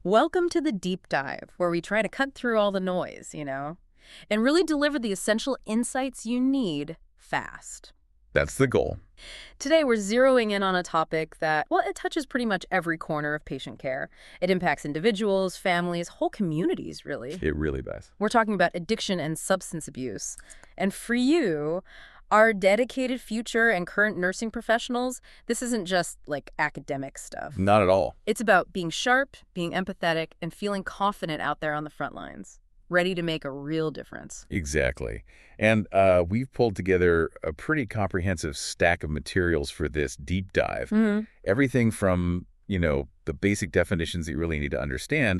Welcome to the deep dive, where we try to cut through all the noise, and really deliver the essential insights you need fast. That's the goal. Today, we're zeroing in on a topic that, well, it touches pretty much every corner of patient care. It impacts individuals, families, whole communities, really. It really does. We're talking about addiction and substance abuse. And for you, our dedicated future and current nursing professionals, this isn't just like academic stuff. Not at all. It's about being sharp, being empathetic, and feeling confident out there on the front lines, ready to make a real difference. Exactly. And we've pulled together a pretty comprehensive stack of materials for this deep dive. Everything from, the basic definitions that you really need to understand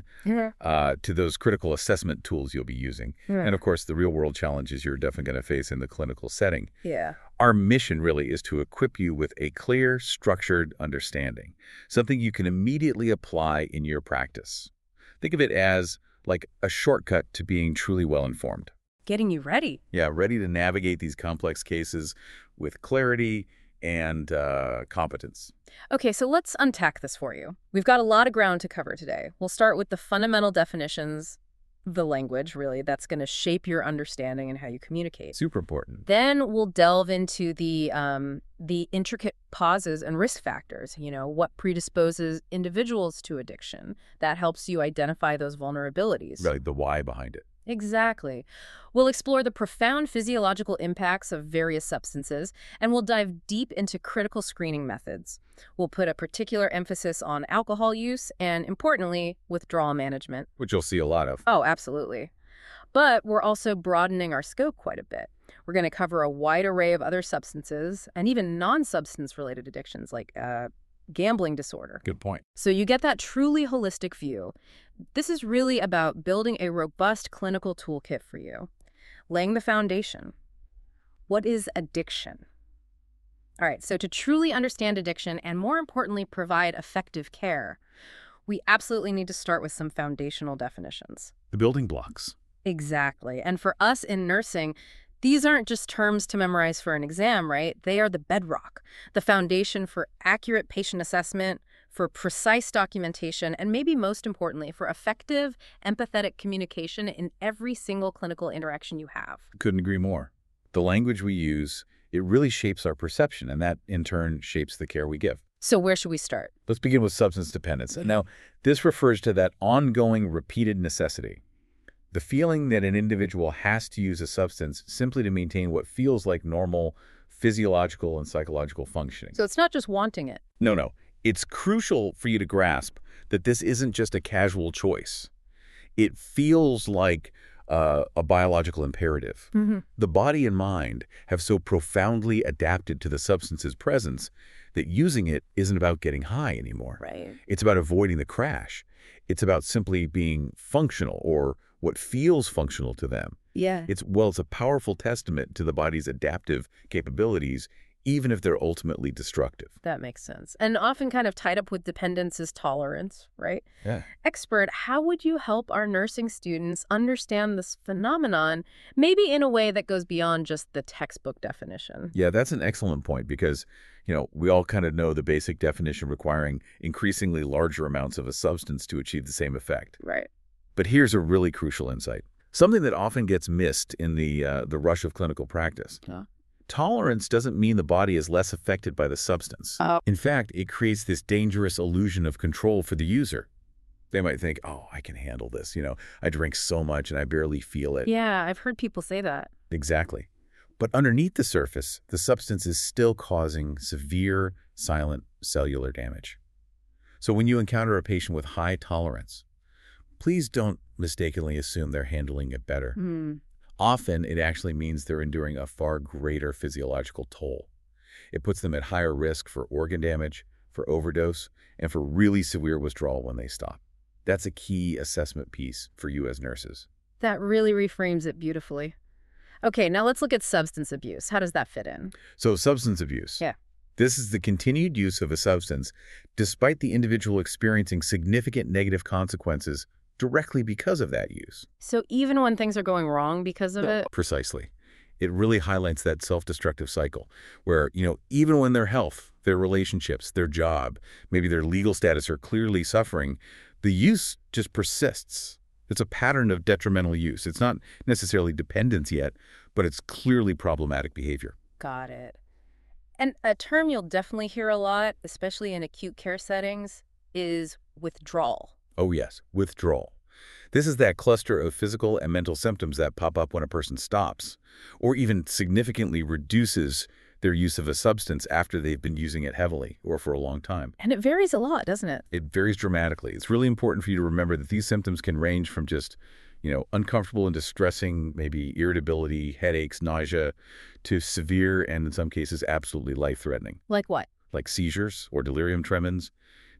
to those critical assessment tools you'll be using. And, of course, the real-world challenges you're definitely going to face in the clinical setting. Yeah. Our mission really is to equip you with a clear, structured understanding, something you can immediately apply in your practice. Think of it as like a shortcut to being truly well-informed. Getting you ready. Yeah, ready to navigate these complex cases with clarity and competence. Okay, so let's unpack this for you. We've got a lot of ground to cover today. We'll start with the fundamental definitions, the language, really, that's going to shape your understanding and how you communicate. Super important. Then we'll delve into the intricate causes and risk factors, what predisposes individuals to addiction. That helps you identify those vulnerabilities. Really, the why behind it. Exactly. We'll explore the profound physiological impacts of various substances, and we'll dive deep into critical screening methods. We'll put a particular emphasis on alcohol use and, importantly, withdrawal management. Which you'll see a lot of. Oh, absolutely. But we're also broadening our scope quite a bit. We're going to cover a wide array of other substances and even non-substance-related addictions like gambling disorder. Good point. So you get that truly holistic view. This is really about building a robust clinical toolkit for you, laying the foundation. What is addiction? All right, so to truly understand addiction and, more importantly, provide effective care, we absolutely need to start with some foundational definitions. The building blocks. Exactly. And for us in nursing, these aren't just terms to memorize for an exam, right? They are the bedrock, the foundation for accurate patient assessment, for precise documentation, and maybe most importantly, for effective, empathetic communication in every single clinical interaction you have. Couldn't agree more. The language we use, it really shapes our perception, and that, in turn, shapes the care we give. So where should we start? Let's begin with substance dependence. Now, this refers to that ongoing, repeated necessity. The feeling that an individual has to use a substance simply to maintain what feels like normal physiological and psychological functioning. So it's not just wanting it. No. It's crucial for you to grasp that this isn't just a casual choice. It feels like a biological imperative. The body and mind have so profoundly adapted to the substance's presence that using it isn't about getting high anymore. Right. It's about avoiding the crash. It's about simply being functional, or what feels functional to them. Yeah. It's a powerful testament to the body's adaptive capabilities, even if they're ultimately destructive. That makes sense. And often kind of tied up with dependence is tolerance, right? Yeah. Expert, how would you help our nursing students understand this phenomenon, maybe in a way that goes beyond just the textbook definition? Yeah, that's an excellent point because, we all kind of know the basic definition requiring increasingly larger amounts of a substance to achieve the same effect. Right. But here's a really crucial insight, something that often gets missed in the rush of clinical practice. Yeah. Tolerance doesn't mean the body is less affected by the substance. Oh. In fact, it creates this dangerous illusion of control for the user. They might think, oh, I can handle this. I drink so much and I barely feel it. Yeah, I've heard people say that. Exactly. But underneath the surface, the substance is still causing severe, silent cellular damage. So when you encounter a patient with high tolerance, please don't mistakenly assume they're handling it better. Often, it actually means they're enduring a far greater physiological toll. It puts them at higher risk for organ damage, for overdose, and for really severe withdrawal when they stop. That's a key assessment piece for you as nurses. That really reframes it beautifully. Okay, now let's look at substance abuse. How does that fit in? So substance abuse. Yeah. This is the continued use of a substance despite the individual experiencing significant negative consequences directly because of that use. So even when things are going wrong because of it? Precisely. It really highlights that self-destructive cycle where, even when their health, their relationships, their job, maybe their legal status are clearly suffering, The use just persists. It's a pattern of detrimental use. It's not necessarily dependence yet, but it's clearly problematic behavior. Got it. And a term you'll definitely hear a lot, especially in acute care settings, is withdrawal. Oh yes, withdrawal. This is that cluster of physical and mental symptoms that pop up when a person stops, or even significantly reduces their use of a substance after they've been using it heavily or for a long time. And it varies a lot, doesn't it? It varies dramatically. It's really important for you to remember that these symptoms can range from just, uncomfortable and distressing, maybe irritability, headaches, nausea, to severe and in some cases absolutely life-threatening. Like what? Like seizures or delirium tremens,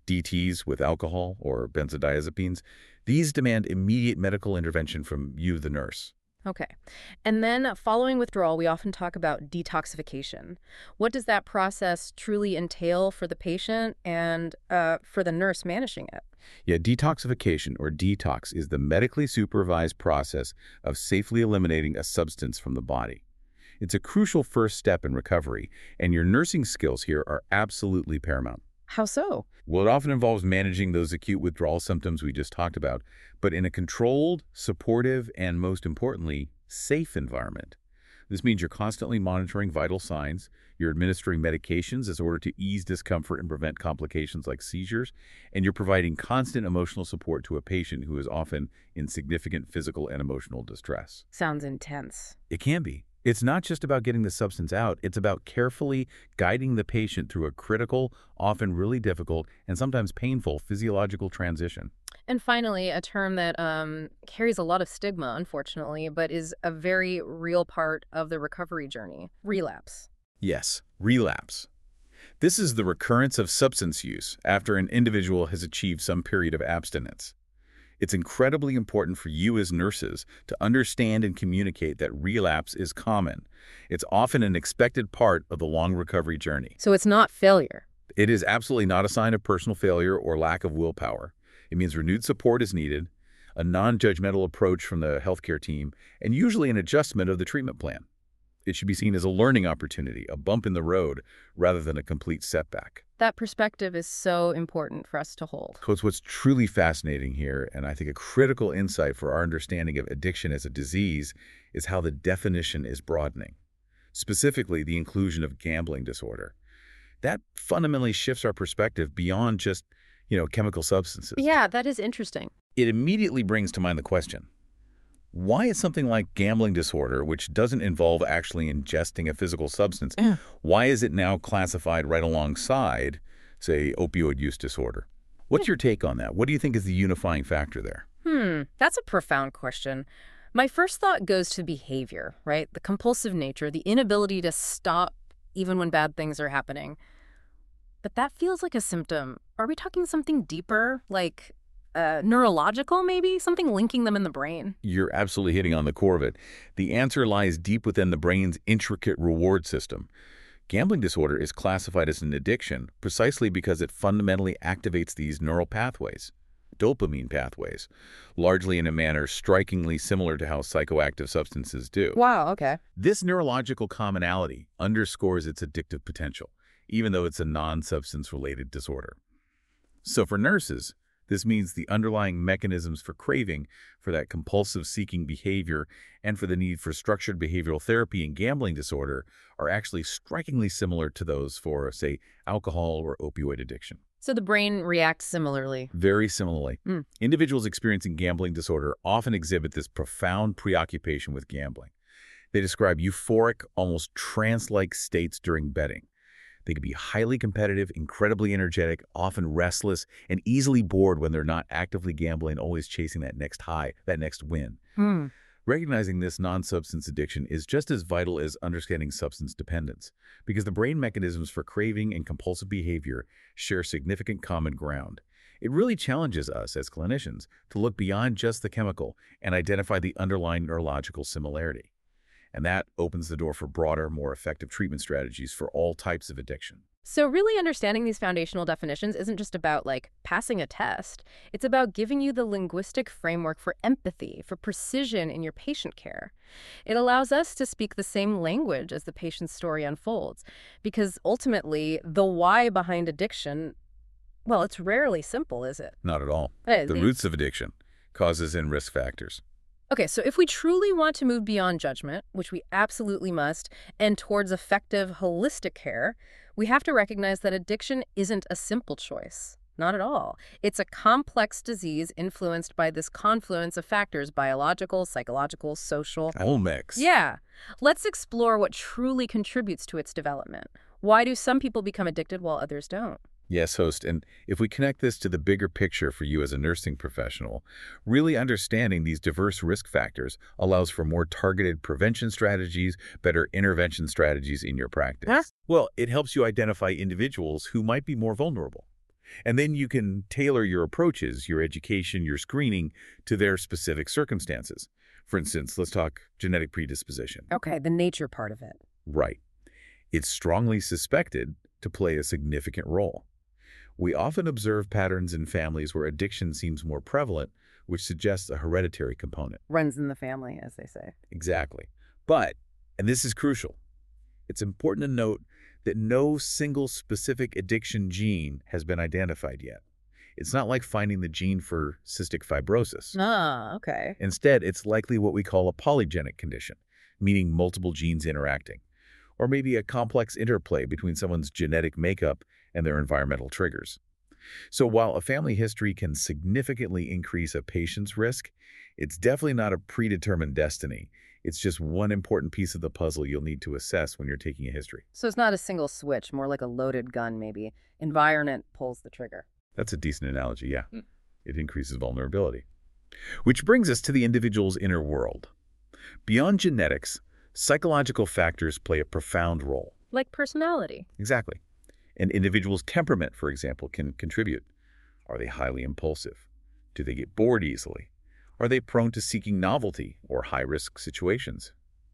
DTs with alcohol or benzodiazepines. These demand immediate medical intervention from you, the nurse. Okay. And then following withdrawal, we often talk about detoxification. What does that process truly entail for the patient and for the nurse managing it? Yeah, detoxification, or detox, is the medically supervised process of safely eliminating a substance from the body. It's a crucial first step in recovery, and your nursing skills here are absolutely paramount. How so? Well, it often involves managing those acute withdrawal symptoms we just talked about, but in a controlled, supportive, and most importantly, safe environment. This means you're constantly monitoring vital signs, you're administering medications in order to ease discomfort and prevent complications like seizures, and you're providing constant emotional support to a patient who is often in significant physical and emotional distress. Sounds intense. It can be. It's not just about getting the substance out, it's about carefully guiding the patient through a critical, often really difficult, and sometimes painful physiological transition. And finally, a term that carries a lot of stigma, unfortunately, but is a very real part of the recovery journey: relapse. Yes, relapse. This is the recurrence of substance use after an individual has achieved some period of abstinence. It's incredibly important for you as nurses to understand and communicate that relapse is common. It's often an expected part of the long recovery journey. So it's not failure. It is absolutely not a sign of personal failure or lack of willpower. It means renewed support is needed, a non-judgmental approach from the healthcare team, and usually an adjustment of the treatment plan. It should be seen as a learning opportunity, a bump in the road, rather than a complete setback. That perspective is so important for us to hold. So it's what's truly fascinating here, and I think a critical insight for our understanding of addiction as a disease, is how the definition is broadening. Specifically, the inclusion of gambling disorder. That fundamentally shifts our perspective beyond just, chemical substances. Yeah, that is interesting. It immediately brings to mind the question, why is something like gambling disorder, which doesn't involve actually ingesting a physical substance, why is it now classified right alongside, say, opioid use disorder? What's your take on that? What do you think is the unifying factor there? That's a profound question. My first thought goes to behavior, right? The compulsive nature, the inability to stop even when bad things are happening. But that feels like a symptom. Are we talking something deeper, like neurological maybe? Something linking them in the brain? You're absolutely hitting on the core of it. The answer lies deep within the brain's intricate reward system. Gambling disorder is classified as an addiction precisely because it fundamentally activates these neural pathways, dopamine pathways, largely in a manner strikingly similar to how psychoactive substances do. Wow, okay. This neurological commonality underscores its addictive potential, even though it's a non-substance-related disorder. So for nurses, this means the underlying mechanisms for craving, for that compulsive seeking behavior, and for the need for structured behavioral therapy in gambling disorder are actually strikingly similar to those for, say, alcohol or opioid addiction. So the brain reacts similarly. Very similarly. Individuals experiencing gambling disorder often exhibit this profound preoccupation with gambling. They describe euphoric, almost trance-like states during betting. They can be highly competitive, incredibly energetic, often restless, and easily bored when they're not actively gambling, always chasing that next high, that next win. Recognizing this non-substance addiction is just as vital as understanding substance dependence, because the brain mechanisms for craving and compulsive behavior share significant common ground. It really challenges us as clinicians to look beyond just the chemical and identify the underlying neurological similarity. And that opens the door for broader, more effective treatment strategies for all types of addiction. So really understanding these foundational definitions isn't just about, passing a test. It's about giving you the linguistic framework for empathy, for precision in your patient care. It allows us to speak the same language as the patient's story unfolds, because ultimately, the why behind addiction, Well, it's rarely simple, is it? Not at all. Uh, The the- roots of addiction, causes and risk factors. Okay, so if we truly want to move beyond judgment, which we absolutely must, and towards effective holistic care, we have to recognize that addiction isn't a simple choice. Not at all. It's a complex disease influenced by this confluence of factors: biological, psychological, social. Whole mix. Yeah. Let's explore what truly contributes to its development. Why do some people become addicted while others don't? Yes, host. And if we connect this to the bigger picture for you as a nursing professional, really understanding these diverse risk factors allows for more targeted prevention strategies, better intervention strategies in your practice. Huh? Well, it helps you identify individuals who might be more vulnerable. And then you can tailor your approaches, your education, your screening to their specific circumstances. For instance, let's talk genetic predisposition. Okay, the nature part of it. Right. It's strongly suspected to play a significant role. We often observe patterns in families where addiction seems more prevalent, which suggests a hereditary component. Runs in the family, as they say. Exactly. But, and this is crucial, it's important to note that no single specific addiction gene has been identified yet. It's not like finding the gene for cystic fibrosis. Ah, okay. Instead, it's likely what we call a polygenic condition, meaning multiple genes interacting, or maybe a complex interplay between someone's genetic makeup and their environmental triggers. So while a family history can significantly increase a patient's risk, it's definitely not a predetermined destiny. It's just one important piece of the puzzle you'll need to assess when you're taking a history. So it's not a single switch, more like a loaded gun, maybe. Environment pulls the trigger. That's a decent analogy, yeah. It increases vulnerability. Which brings us to the individual's inner world. Beyond genetics, psychological factors play a profound role. Like personality. Exactly. An individual's temperament, for example, can contribute. Are they highly impulsive? Do they get bored easily? Are they prone to seeking novelty or high-risk situations?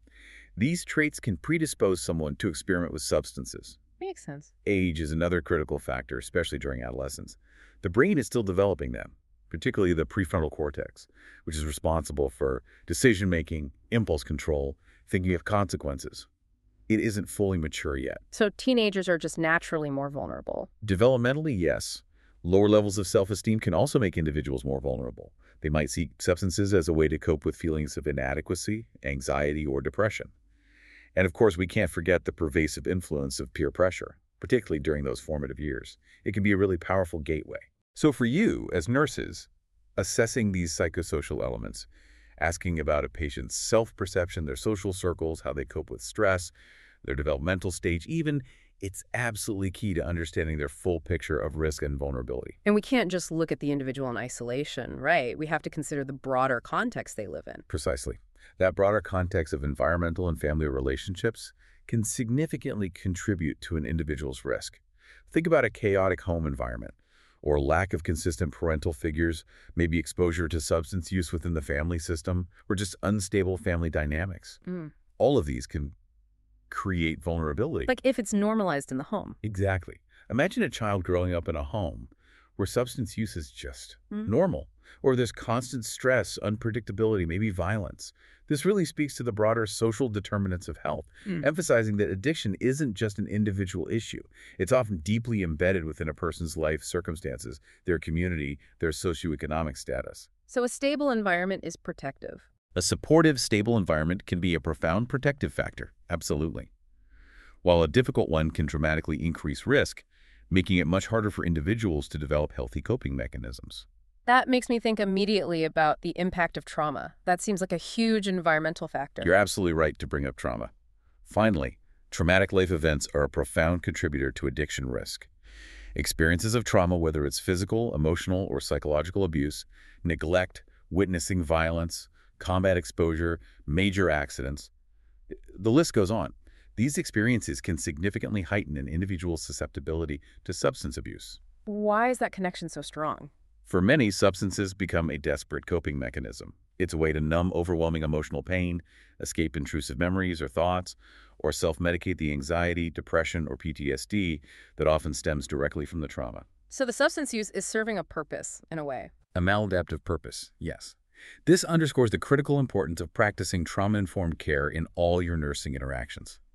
These traits can predispose someone to experiment with substances. Makes sense. Age is another critical factor, especially during adolescence. The brain is still developing them, particularly the prefrontal cortex, which is responsible for decision-making, impulse control, thinking of consequences. It isn't fully mature yet. So teenagers are just naturally more vulnerable. Developmentally, yes. Lower levels of self-esteem can also make individuals more vulnerable. They might seek substances as a way to cope with feelings of inadequacy, anxiety, or depression. And of course, we can't forget the pervasive influence of peer pressure, particularly during those formative years. It can be a really powerful gateway. So for you, as nurses, assessing these psychosocial elements, asking about a patient's self-perception, their social circles, how they cope with stress, their developmental stage, even, it's absolutely key to understanding their full picture of risk and vulnerability. And we can't just look at the individual in isolation, right? We have to consider the broader context they live in. Precisely. That broader context of environmental and family relationships can significantly contribute to an individual's risk. Think about a chaotic home environment, or lack of consistent parental figures, maybe exposure to substance use within the family system, or just unstable family dynamics. All of these can create vulnerability. Like if it's normalized in the home. Exactly. Imagine a child growing up in a home where substance use is just normal, or there's constant stress, unpredictability, maybe violence. This really speaks to the broader social determinants of health, emphasizing that addiction isn't just an individual issue. It's often deeply embedded within a person's life circumstances, their community, their socioeconomic status. So a stable environment is protective. A supportive, stable environment can be a profound protective factor, absolutely. While a difficult one can dramatically increase risk, making it much harder for individuals to develop healthy coping mechanisms. That makes me think immediately about the impact of trauma. That seems like a huge environmental factor. You're absolutely right to bring up trauma. Finally, traumatic life events are a profound contributor to addiction risk. Experiences of trauma, whether it's physical, emotional, or psychological abuse, neglect, witnessing violence, combat exposure, major accidents, the list goes on. These experiences can significantly heighten an individual's susceptibility to substance abuse. Why is that connection so strong? For many, substances become a desperate coping mechanism. It's a way to numb overwhelming emotional pain, escape intrusive memories or thoughts, or self-medicate the anxiety, depression, or PTSD that often stems directly from the trauma. So the substance use is serving a purpose, in a way. A maladaptive purpose, yes. This underscores the critical importance of practicing trauma-informed care in all your nursing interactions.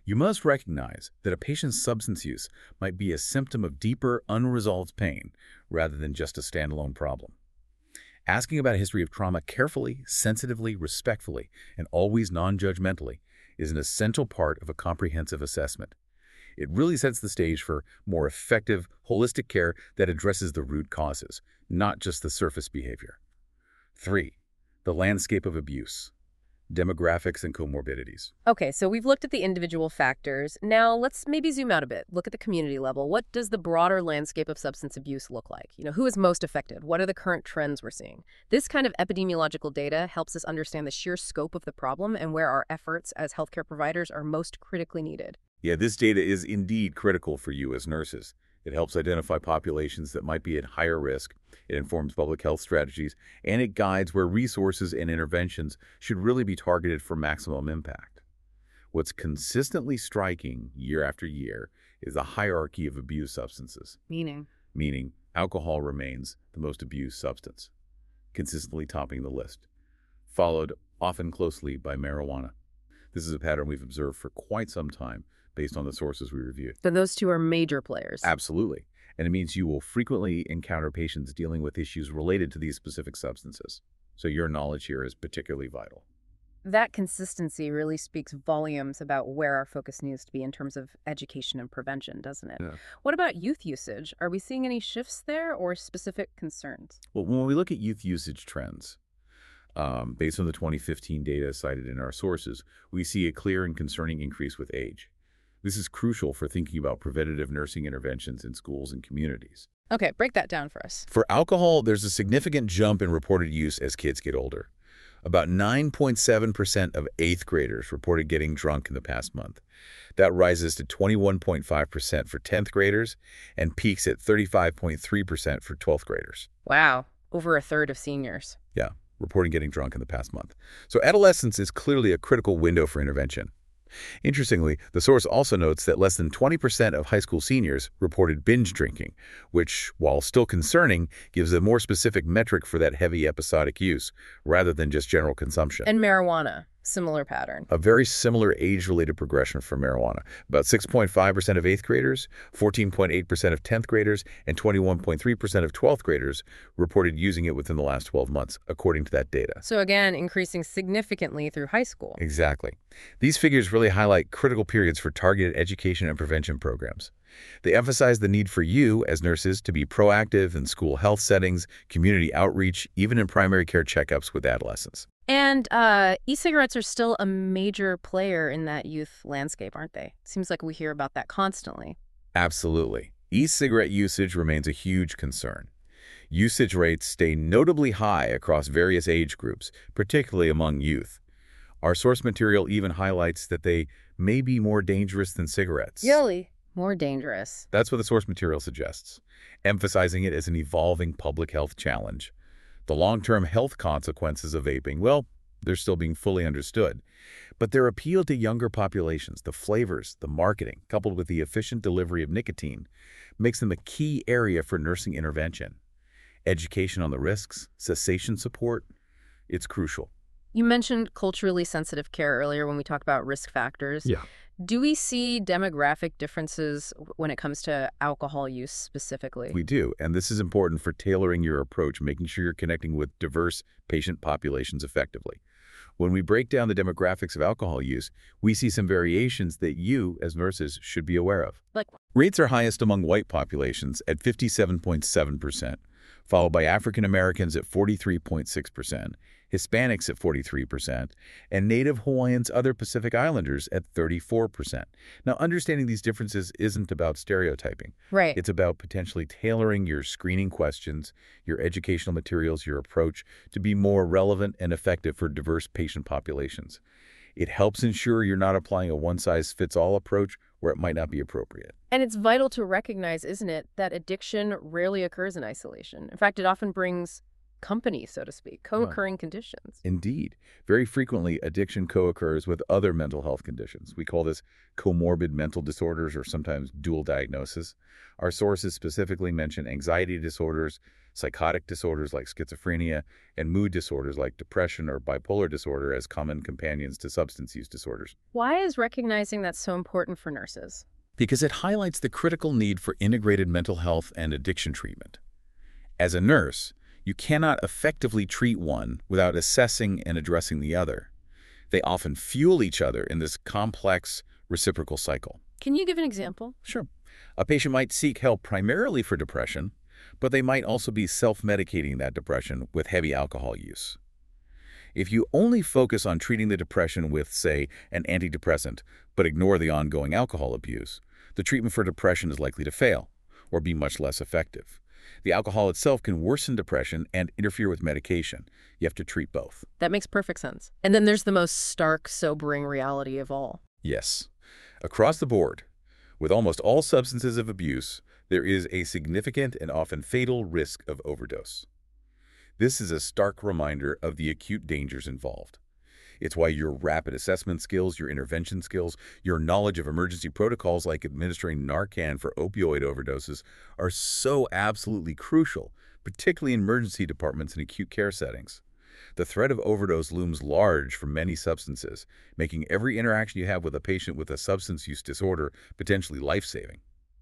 You must recognize that a patient's substance use might be a symptom of deeper, unresolved pain rather than just a standalone problem. Asking about a history of trauma carefully, sensitively, respectfully, and always non-judgmentally is an essential part of a comprehensive assessment. It really sets the stage for more effective, holistic care that addresses the root causes, not just the surface behavior. 3. The landscape of abuse, demographics and comorbidities. Okay, so we've looked at the individual factors. Now let's maybe zoom out a bit. Look at the community level. What does the broader landscape of substance abuse look like? Who is most affected? What are the current trends we're seeing? This kind of epidemiological data helps us understand the sheer scope of the problem and where our efforts as healthcare providers are most critically needed. Yeah, this data is indeed critical for you as nurses. It helps identify populations that might be at higher risk, it informs public health strategies, and it guides where resources and interventions should really be targeted for maximum impact. What's consistently striking year after year is the hierarchy of abused substances. Meaning, alcohol remains the most abused substance, consistently topping the list, followed often closely by marijuana. This is a pattern we've observed for quite some time, based on the sources we reviewed. Then those two are major players. Absolutely. And it means you will frequently encounter patients dealing with issues related to these specific substances. So your knowledge here is particularly vital. That consistency really speaks volumes about where our focus needs to be in terms of education and prevention, doesn't it? Yeah. What about youth usage? Are we seeing any shifts there or specific concerns? Well, when we look at youth usage trends, based on the 2015 data cited in our sources, we see a clear and concerning increase with age. This is crucial for thinking about preventative nursing interventions in schools and communities. Okay, break that down for us. For alcohol, there's a significant jump in reported use as kids get older. About 9.7% of 8th graders reported getting drunk in the past month. That rises to 21.5% for 10th graders and peaks at 35.3% for 12th graders. Wow, over a third of seniors. Yeah, reporting getting drunk in the past month. So adolescence is clearly a critical window for intervention. Interestingly, the source also notes that less than 20% of high school seniors reported binge drinking, which, while still concerning, gives a more specific metric for that heavy episodic use, rather than just general consumption. And marijuana, similar pattern. A very similar age-related progression for marijuana. About 6.5% of 8th graders, 14.8% of 10th graders, and 21.3% of 12th graders reported using it within the last 12 months, according to that data. So again, increasing significantly through high school. Exactly. These figures really highlight critical periods for targeted education and prevention programs. They emphasize the need for you, as nurses, to be proactive in school health settings, community outreach, even in primary care checkups with adolescents. And e-cigarettes are still a major player in that youth landscape, aren't they? Seems like we hear about that constantly. Absolutely. E-cigarette usage remains a huge concern. Usage rates stay notably high across various age groups, particularly among youth. Our source material even highlights that they may be more dangerous than cigarettes. Really? More dangerous. That's what the source material suggests, emphasizing it as an evolving public health challenge. The long-term health consequences of vaping, well, they're still being fully understood. But their appeal to younger populations, the flavors, the marketing, coupled with the efficient delivery of nicotine, makes them a key area for nursing intervention. Education on the risks, cessation support, it's crucial. You mentioned culturally sensitive care earlier when we talked about risk factors. Yeah. Do we see demographic differences when it comes to alcohol use specifically? We do, and this is important for tailoring your approach, making sure you're connecting with diverse patient populations effectively. When we break down the demographics of alcohol use, we see some variations that you, as nurses, should be aware of. Like, rates are highest among white populations at 57.7%, followed by African Americans at 43.6%, Hispanics at 43%, and Native Hawaiians, other Pacific Islanders at 34%. Now, understanding these differences isn't about stereotyping. right. It's about potentially tailoring your screening questions, your educational materials, your approach to be more relevant and effective for diverse patient populations. It helps ensure you're not applying a one-size-fits-all approach where it might not be appropriate. And it's vital to recognize, isn't it, that addiction rarely occurs in isolation. In fact, it often brings company, so to speak, co-occurring conditions. Indeed. Very frequently, addiction co-occurs with other mental health conditions. We call this comorbid mental disorders or sometimes dual diagnosis. Our sources specifically mention anxiety disorders, psychotic disorders like schizophrenia, and mood disorders like depression or bipolar disorder as common companions to substance use disorders. Why is recognizing that so important for nurses? Because it highlights the critical need for integrated mental health and addiction treatment. As a nurse, you cannot effectively treat one without assessing and addressing the other. They often fuel each other in this complex reciprocal cycle. Can you give an example? Sure. A patient might seek help primarily for depression, but they might also be self-medicating that depression with heavy alcohol use. If you only focus on treating the depression with, say, an antidepressant, but ignore the ongoing alcohol abuse, the treatment for depression is likely to fail or be much less effective. The alcohol itself can worsen depression and interfere with medication. You have to treat both. That makes perfect sense. And then there's the most stark, sobering reality of all. Yes. Across the board, with almost all substances of abuse, there is a significant and often fatal risk of overdose. This is a stark reminder of the acute dangers involved. It's why your rapid assessment skills, your intervention skills, your knowledge of emergency protocols like administering Narcan for opioid overdoses are so absolutely crucial, particularly in emergency departments and acute care settings. The threat of overdose looms large for many substances, making every interaction you have with a patient with a substance use disorder potentially life-saving.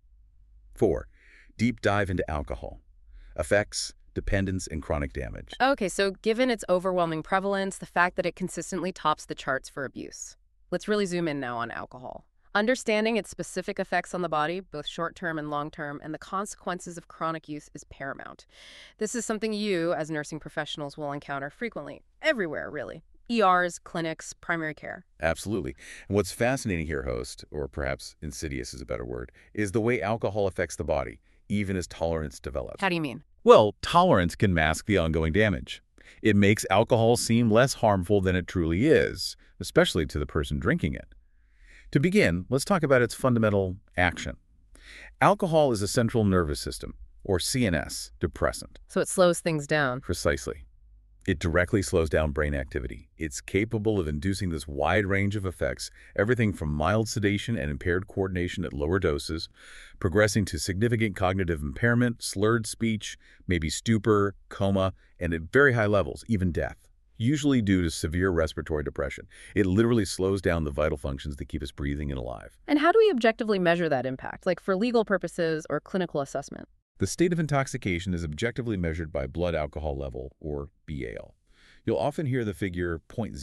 4. Deep dive into alcohol. Effects, dependence, and chronic damage. Okay, so given its overwhelming prevalence, the fact that it consistently tops the charts for abuse. Let's really zoom in now on alcohol. Understanding its specific effects on the body, both short-term and long-term, and the consequences of chronic use is paramount. This is something you, as nursing professionals, will encounter frequently, everywhere, really. ERs, clinics, primary care. Absolutely. And what's fascinating here, host, or perhaps insidious is a better word, is the way alcohol affects the body, even as tolerance develops. How do you mean? Well, tolerance can mask the ongoing damage. It makes alcohol seem less harmful than it truly is, especially to the person drinking it. To begin, let's talk about its fundamental action. Alcohol is a central nervous system, or CNS, depressant. So it slows things down. Precisely. It directly slows down brain activity. It's capable of inducing this wide range of effects, everything from mild sedation and impaired coordination at lower doses, progressing to significant cognitive impairment, slurred speech, maybe stupor, coma, and at very high levels, even death, usually due to severe respiratory depression. It literally slows down the vital functions that keep us breathing and alive. And how do we objectively measure that impact, like for legal purposes or clinical assessment? The state of intoxication is objectively measured by blood alcohol level, or BAL. You'll often hear the figure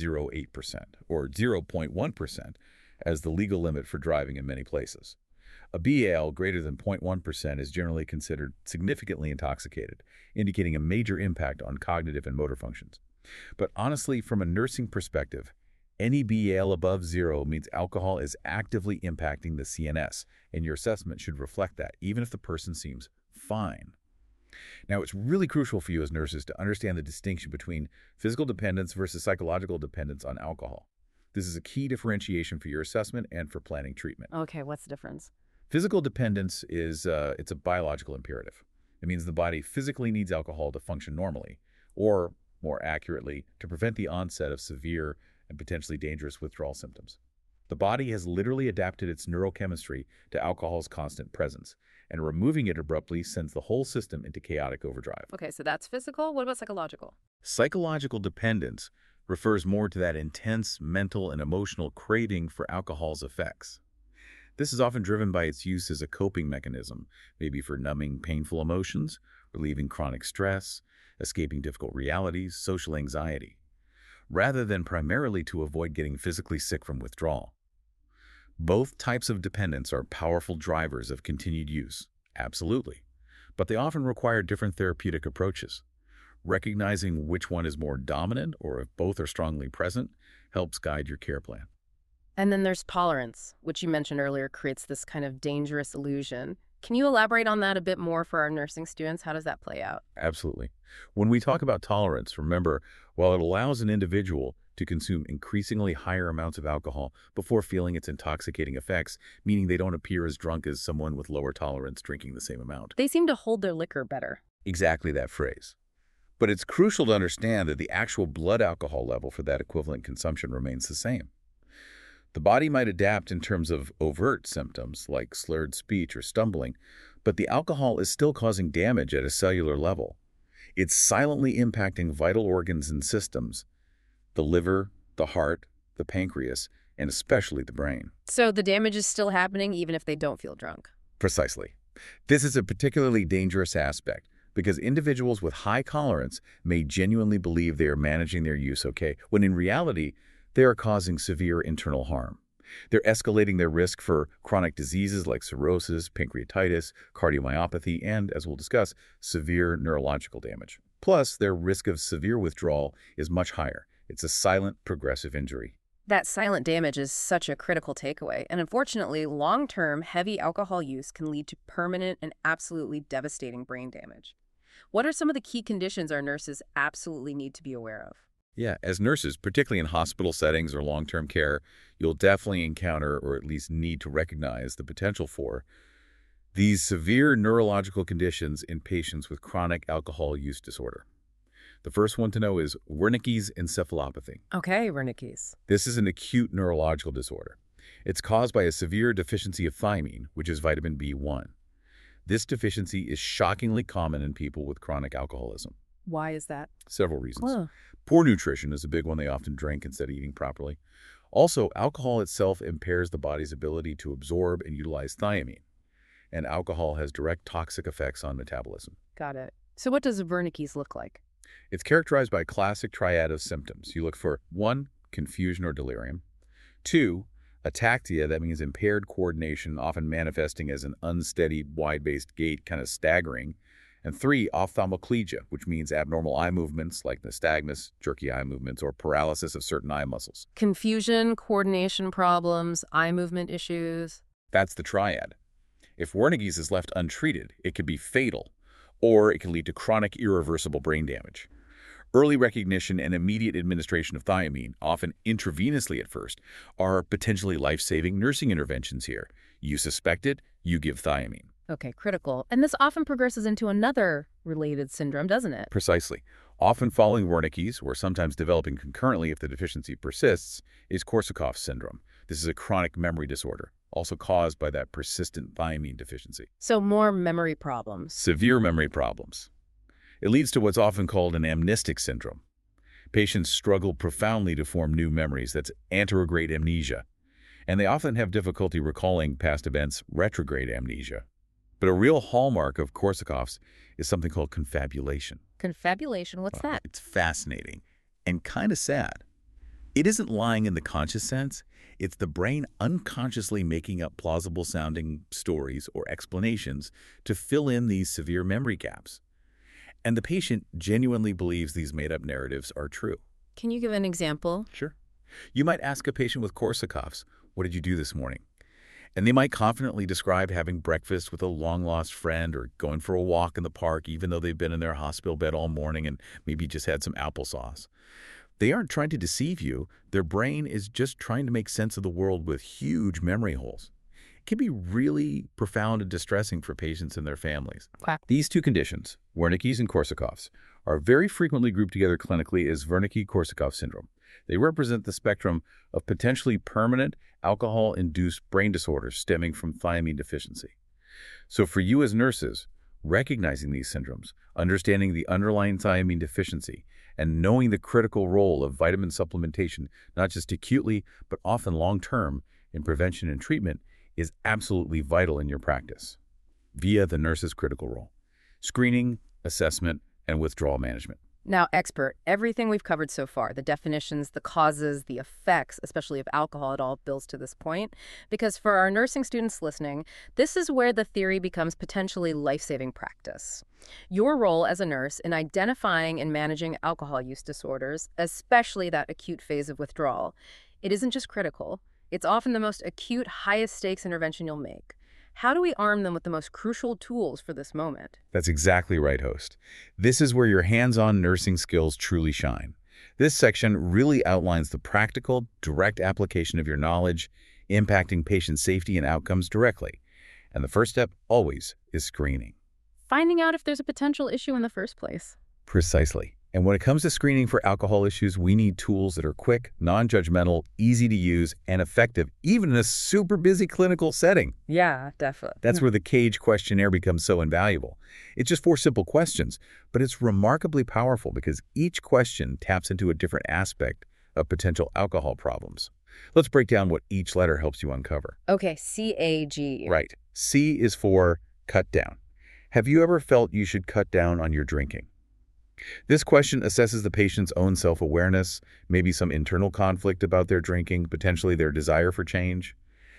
0.08% or 0.1% as the legal limit for driving in many places. A BAL greater than 0.1% is generally considered significantly intoxicated, indicating a major impact on cognitive and motor functions. But honestly, from a nursing perspective, any BAL above 0 means alcohol is actively impacting the CNS, and your assessment should reflect that, even if the person seems fine. Now, it's really crucial for you as nurses to understand the distinction between physical dependence versus psychological dependence on alcohol. This is a key differentiation for your assessment and for planning treatment. Okay, what's the difference? Physical dependence is it's a biological imperative. It means the body physically needs alcohol to function normally, or more accurately, to prevent the onset of severe and potentially dangerous withdrawal symptoms. The body has literally adapted its neurochemistry to alcohol's constant presence, and removing it abruptly sends the whole system into chaotic overdrive. Okay, so that's physical. What about psychological? Psychological dependence refers more to that intense mental and emotional craving for alcohol's effects. This is often driven by its use as a coping mechanism, maybe for numbing painful emotions, relieving chronic stress, escaping difficult realities, social anxiety, rather than primarily to avoid getting physically sick from withdrawal. Both types of dependence are powerful drivers of continued use, absolutely, but they often require different therapeutic approaches. Recognizing which one is more dominant, or if both are strongly present, helps guide your care plan. And then there's tolerance, which you mentioned earlier creates this kind of dangerous illusion. Can you elaborate on that a bit more for our nursing students? How does that play out? Absolutely. When we talk about tolerance, remember, while it allows an individual to consume increasingly higher amounts of alcohol before feeling its intoxicating effects, meaning they don't appear as drunk as someone with lower tolerance drinking the same amount. They seem to hold their liquor better. Exactly that phrase. But it's crucial to understand that the actual blood alcohol level for that equivalent consumption remains the same. The body might adapt in terms of overt symptoms like slurred speech or stumbling, but the alcohol is still causing damage at a cellular level. It's silently impacting vital organs and systems, the liver, the heart, the pancreas, and especially the brain. So the damage is still happening even if they don't feel drunk. Precisely. This is a particularly dangerous aspect because individuals with high tolerance may genuinely believe they are managing their use okay, when in reality, they are causing severe internal harm. They're escalating their risk for chronic diseases like cirrhosis, pancreatitis, cardiomyopathy, and, as we'll discuss, severe neurological damage. Plus, their risk of severe withdrawal is much higher. It's a silent, progressive injury. That silent damage is such a critical takeaway, and unfortunately, long-term heavy alcohol use can lead to permanent and absolutely devastating brain damage. What are some of the key conditions our nurses absolutely need to be aware of? Yeah, as nurses, particularly in hospital settings or long-term care, you'll definitely encounter or at least need to recognize the potential for these severe neurological conditions in patients with chronic alcohol use disorder. The first one to know is Wernicke's encephalopathy. Okay, Wernicke's. This is an acute neurological disorder. It's caused by a severe deficiency of thiamine, which is vitamin B1. This deficiency is shockingly common in people with chronic alcoholism. Why is that? Several reasons. Oh. Poor nutrition is a big one. They often drink instead of eating properly. Also, alcohol itself impairs the body's ability to absorb and utilize thiamine. And alcohol has direct toxic effects on metabolism. Got it. So what does Wernicke's look like? It's characterized by a classic triad of symptoms. You look for 1, confusion or delirium. 2, ataxia, that means impaired coordination, often manifesting as an unsteady, wide-based gait, kind of staggering. And 3, ophthalmoplegia, which means abnormal eye movements like nystagmus, jerky eye movements, or paralysis of certain eye muscles. Confusion, coordination problems, eye movement issues. That's the triad. If Wernicke's is left untreated, it could be fatal, or it can lead to chronic irreversible brain damage. Early recognition and immediate administration of thiamine, often intravenously at first, are potentially life-saving nursing interventions here. You suspect it, you give thiamine. Okay, critical. And this often progresses into another related syndrome, doesn't it? Precisely. Often following Wernicke's, or sometimes developing concurrently if the deficiency persists, is Korsakoff's syndrome. This is a chronic memory disorder, also caused by that persistent thiamine deficiency. So more memory problems. Severe memory problems. It leads to what's often called an amnestic syndrome. Patients struggle profoundly to form new memories. That's anterograde amnesia. And they often have difficulty recalling past events, retrograde amnesia. But a real hallmark of Korsakoff's is something called confabulation. Confabulation, what's that? It's fascinating and kind of sad. It isn't lying in the conscious sense. It's the brain unconsciously making up plausible-sounding stories or explanations to fill in these severe memory gaps. And the patient genuinely believes these made-up narratives are true. Can you give an example? Sure. You might ask a patient with Korsakoff's, "What did you do this morning?" And they might confidently describe having breakfast with a long-lost friend or going for a walk in the park even though they've been in their hospital bed all morning and maybe just had some applesauce. They aren't trying to deceive you. Their brain is just trying to make sense of the world with huge memory holes. It can be really profound and distressing for patients and their families. Wow. These two conditions, Wernicke's and Korsakoff's, are very frequently grouped together clinically as Wernicke-Korsakoff syndrome. They represent the spectrum of potentially permanent alcohol-induced brain disorders stemming from thiamine deficiency. So for you as nurses, recognizing these syndromes, understanding the underlying thiamine deficiency, and knowing the critical role of vitamin supplementation, not just acutely, but often long-term in prevention and treatment, is absolutely vital in your practice via the nurse's critical role: screening, assessment, and withdrawal management. Now, expert, everything we've covered so far, the definitions, the causes, the effects, especially of alcohol, it all builds to this point. Because for our nursing students listening, this is where the theory becomes potentially life-saving practice. Your role as a nurse in identifying and managing alcohol use disorders, especially that acute phase of withdrawal, it isn't just critical. It's often the most acute, highest-stakes intervention you'll make. How do we arm them with the most crucial tools for this moment? That's exactly right, host. This is where your hands-on nursing skills truly shine. This section really outlines the practical, direct application of your knowledge, impacting patient safety and outcomes directly. And the first step always is screening. Finding out if there's a potential issue in the first place. Precisely. And when it comes to screening for alcohol issues, we need tools that are quick, non-judgmental, easy to use, and effective, even in a super busy clinical setting. Yeah, definitely. That's where the CAGE questionnaire becomes so invaluable. It's just 4 simple questions, but it's remarkably powerful because each question taps into a different aspect of potential alcohol problems. Let's break down what each letter helps you uncover. Okay, CAG. Right. C is for cut down. Have you ever felt you should cut down on your drinking? This question assesses the patient's own self-awareness, maybe some internal conflict about their drinking, potentially their desire for change.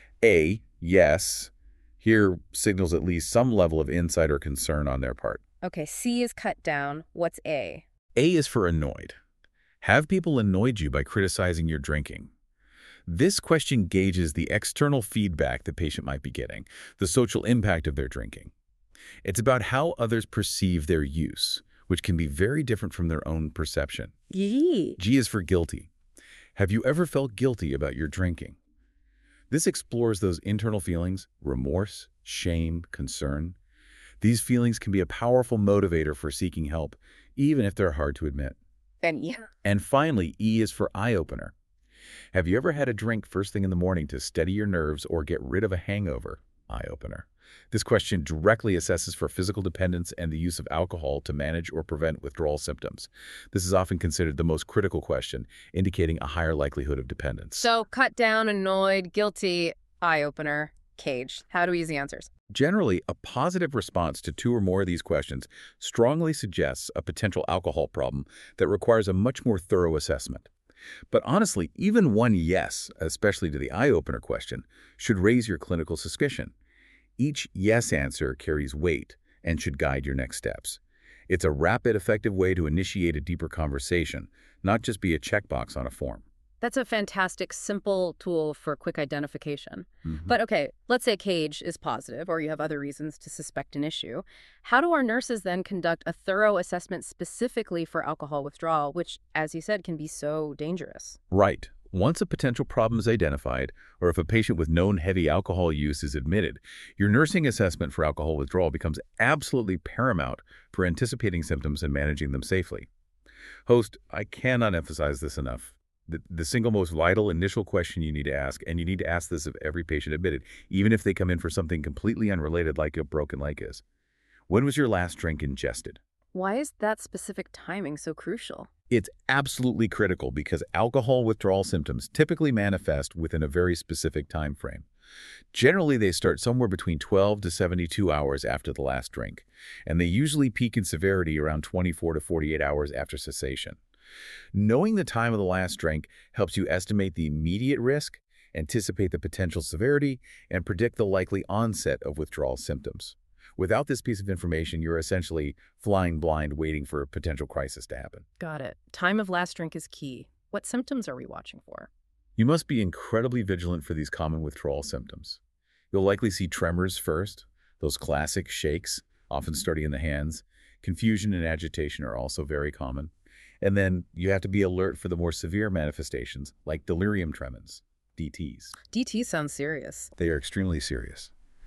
A, yes. Here signals at least some level of insight or concern on their part. Okay, C is cut down. What's A? A is for annoyed. Have people annoyed you by criticizing your drinking? This question gauges the external feedback the patient might be getting, the social impact of their drinking. It's about how others perceive their use, which can be very different from their own perception. Yee. G is for guilty. Have you ever felt guilty about your drinking? This explores those internal feelings, remorse, shame, concern. These feelings can be a powerful motivator for seeking help, even if they're hard to admit. And yeah. And finally, E is for eye-opener. Have you ever had a drink first thing in the morning to steady your nerves or get rid of a hangover? Eye-opener. This question directly assesses for physical dependence and the use of alcohol to manage or prevent withdrawal symptoms. This is often considered the most critical question, indicating a higher likelihood of dependence. So cut down, annoyed, guilty, eye-opener, caged. How do we use the answers? Generally, a positive response to 2 or more of these questions strongly suggests a potential alcohol problem that requires a much more thorough assessment. But honestly, even one yes, especially to the eye-opener question, should raise your clinical suspicion. Each yes answer carries weight and should guide your next steps. It's a rapid, effective way to initiate a deeper conversation, not just be a checkbox on a form. That's a fantastic, simple tool for quick identification. But okay, let's say CAGE is positive or you have other reasons to suspect an issue. How do our nurses then conduct a thorough assessment specifically for alcohol withdrawal, which, as you said, can be so dangerous? Right. Once a potential problem is identified, or if a patient with known heavy alcohol use is admitted, your nursing assessment for alcohol withdrawal becomes absolutely paramount for anticipating symptoms and managing them safely. Host, I cannot emphasize this enough. The single most vital initial question you need to ask, and you need to ask this of every patient admitted, even if they come in for something completely unrelated like a broken leg is. When was your last drink ingested? Why is that specific timing so crucial? It's absolutely critical because alcohol withdrawal symptoms typically manifest within a very specific time frame. Generally, they start somewhere between 12 to 72 hours after the last drink, and they usually peak in severity around 24 to 48 hours after cessation. Knowing the time of the last drink helps you estimate the immediate risk, anticipate the potential severity, and predict the likely onset of withdrawal symptoms. Without this piece of information, you're essentially flying blind waiting for a potential crisis to happen. Got it. Time of last drink is key. What symptoms are we watching for? You must be incredibly vigilant for these common withdrawal symptoms. You'll likely see tremors first, those classic shakes, often starting in the hands. Confusion and agitation are also very common. And then you have to be alert for the more severe manifestations, like delirium tremens, DTs. DT sounds serious. They are extremely serious.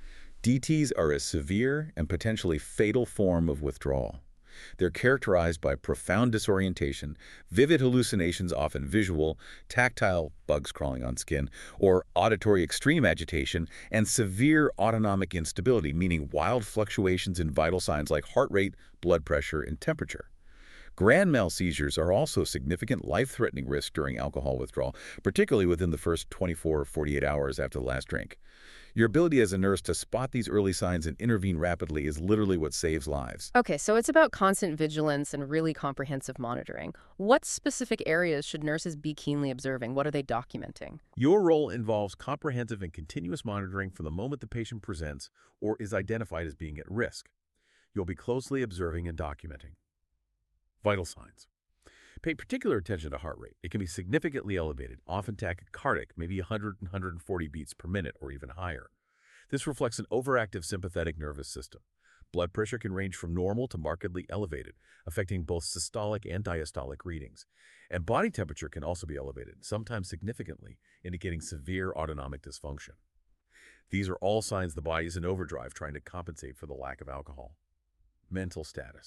DTs are a severe and potentially fatal form of withdrawal. They're characterized by profound disorientation, vivid hallucinations, often visual, tactile, bugs crawling on skin, or auditory extreme agitation, and severe autonomic instability, meaning wild fluctuations in vital signs like heart rate, blood pressure, and temperature. Grand mal seizures are also a significant life-threatening risk during alcohol withdrawal, particularly within the first 24 or 48 hours after the last drink. Your ability as a nurse to spot these early signs and intervene rapidly is literally what saves lives. Okay, so it's about constant vigilance and really comprehensive monitoring. What specific areas should nurses be keenly observing? What are they documenting? Your role involves comprehensive and continuous monitoring from the moment the patient presents or is identified as being at risk. You'll be closely observing and documenting. Vital signs. Pay particular attention to heart rate. It can be significantly elevated, often tachycardic, maybe 100 and 140 beats per minute or even higher. This reflects an overactive sympathetic nervous system. Blood pressure can range from normal to markedly elevated, affecting both systolic and diastolic readings. And body temperature can also be elevated, sometimes significantly, indicating severe autonomic dysfunction. These are all signs the body is in overdrive trying to compensate for the lack of alcohol. Mental status.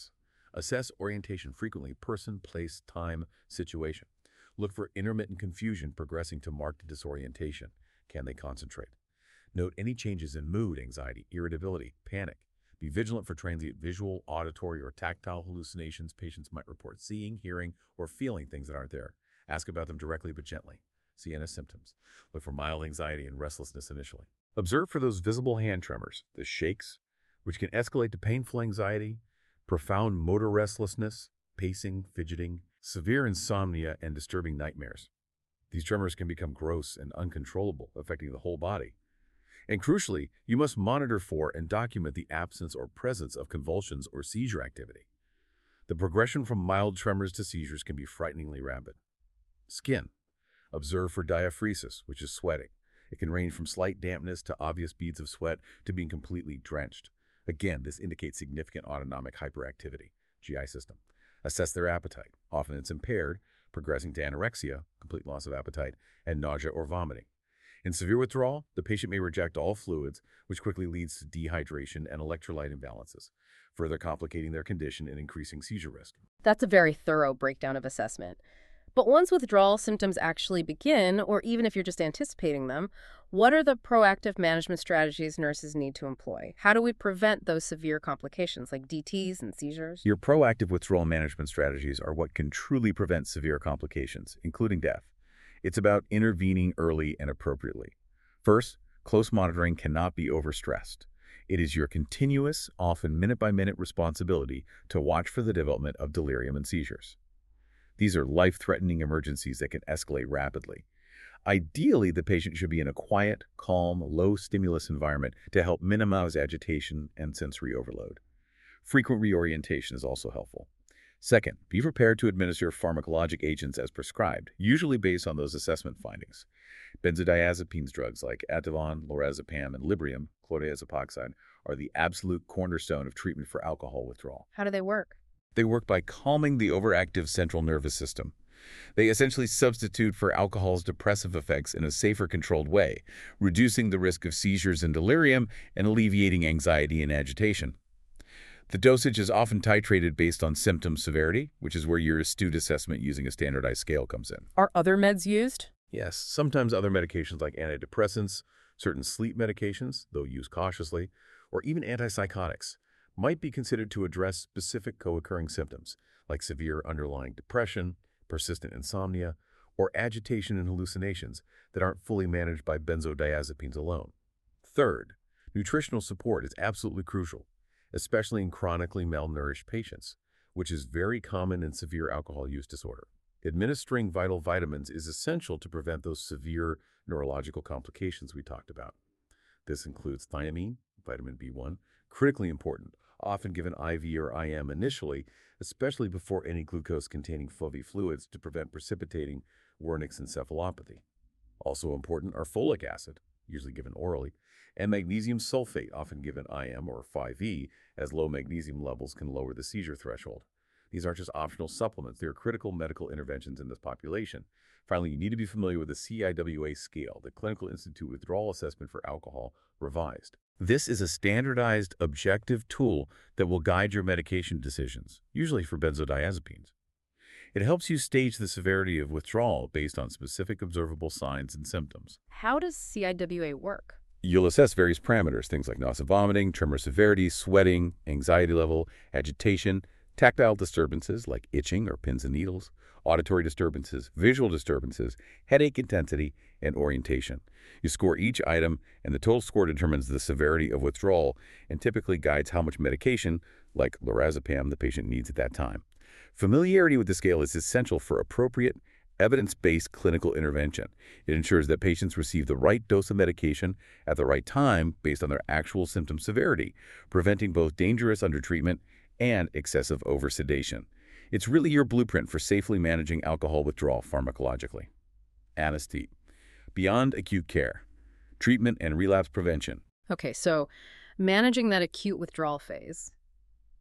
Assess orientation frequently: person, place, time, situation. Look for intermittent confusion progressing to marked disorientation. Can they concentrate? Note any changes in mood, anxiety, irritability, panic. Be vigilant for transient visual, auditory, or tactile hallucinations. Patients might report seeing, hearing, or feeling things that aren't there. Ask about them directly but gently. CNS symptoms. Look for mild anxiety and restlessness initially. Observe for those visible hand tremors, the shakes, which can escalate to painful anxiety, profound motor restlessness, pacing, fidgeting, severe insomnia, and disturbing nightmares. These tremors can become gross and uncontrollable, affecting the whole body. And crucially, you must monitor for and document the absence or presence of convulsions or seizure activity. The progression from mild tremors to seizures can be frighteningly rapid. Skin. Observe for diaphoresis, which is sweating. It can range from slight dampness to obvious beads of sweat to being completely drenched. Again, this indicates significant autonomic hyperactivity. GI system. Assess their appetite. Often it's impaired, progressing to anorexia, complete loss of appetite, and nausea or vomiting. In severe withdrawal, the patient may reject all fluids, which quickly leads to dehydration and electrolyte imbalances, further complicating their condition and increasing seizure risk. That's a very thorough breakdown of assessment. But once withdrawal symptoms actually begin, or even if you're just anticipating them, what are the proactive management strategies nurses need to employ? How do we prevent those severe complications like DTs and seizures? Your proactive withdrawal management strategies are what can truly prevent severe complications, including death. It's about intervening early and appropriately. First, close monitoring cannot be overstressed. It is your continuous, often minute-by-minute responsibility to watch for the development of delirium and seizures. These are life-threatening emergencies that can escalate rapidly. Ideally, the patient should be in a quiet, calm, low-stimulus environment to help minimize agitation and sensory overload. Frequent reorientation is also helpful. Second, be prepared to administer pharmacologic agents as prescribed, usually based on those assessment findings. Benzodiazepines drugs like Ativan, lorazepam, and Librium, chlordiazepoxide, are the absolute cornerstone of treatment for alcohol withdrawal. How do they work? They work by calming the overactive central nervous system. They essentially substitute for alcohol's depressive effects in a safer, controlled way, reducing the risk of seizures and delirium and alleviating anxiety and agitation. The dosage is often titrated based on symptom severity, which is where your astute assessment using a standardized scale comes in. Are other meds used? Yes, sometimes other medications like antidepressants, certain sleep medications, though used cautiously, or even antipsychotics, might be considered to address specific co-occurring symptoms, like severe underlying depression, persistent insomnia, or agitation and hallucinations that aren't fully managed by benzodiazepines alone. Third, nutritional support is absolutely crucial, especially in chronically malnourished patients, which is very common in severe alcohol use disorder. Administering vital vitamins is essential to prevent those severe neurological complications we talked about. This includes thiamine, vitamin B1, critically important, often given IV or IM initially, especially before any glucose-containing FOVI fluids to prevent precipitating Wernicke's encephalopathy. Also important are folic acid, usually given orally, and magnesium sulfate, often given IM or 5E, as low magnesium levels can lower the seizure threshold. These aren't just optional supplements, they are critical medical interventions in this population. Finally, you need to be familiar with the CIWA scale, the Clinical Institute Withdrawal Assessment for Alcohol, revised. This is a standardized, objective tool that will guide your medication decisions, usually for benzodiazepines. It helps you stage the severity of withdrawal based on specific observable signs and symptoms. How does CIWA work? You'll assess various parameters, things like nausea, vomiting, tremor severity, sweating, anxiety level, agitation, tactile disturbances like itching or pins and needles, auditory disturbances, visual disturbances, headache intensity, and orientation. You score each item, and the total score determines the severity of withdrawal and typically guides how much medication, like lorazepam, the patient needs at that time. Familiarity with the scale is essential for appropriate, evidence-based clinical intervention. It ensures that patients receive the right dose of medication at the right time based on their actual symptom severity, preventing both dangerous undertreatment and excessive oversedation. It's really your blueprint for safely managing alcohol withdrawal pharmacologically. Anesthete. Beyond acute care. Treatment and relapse prevention. Okay, so managing that acute withdrawal phase.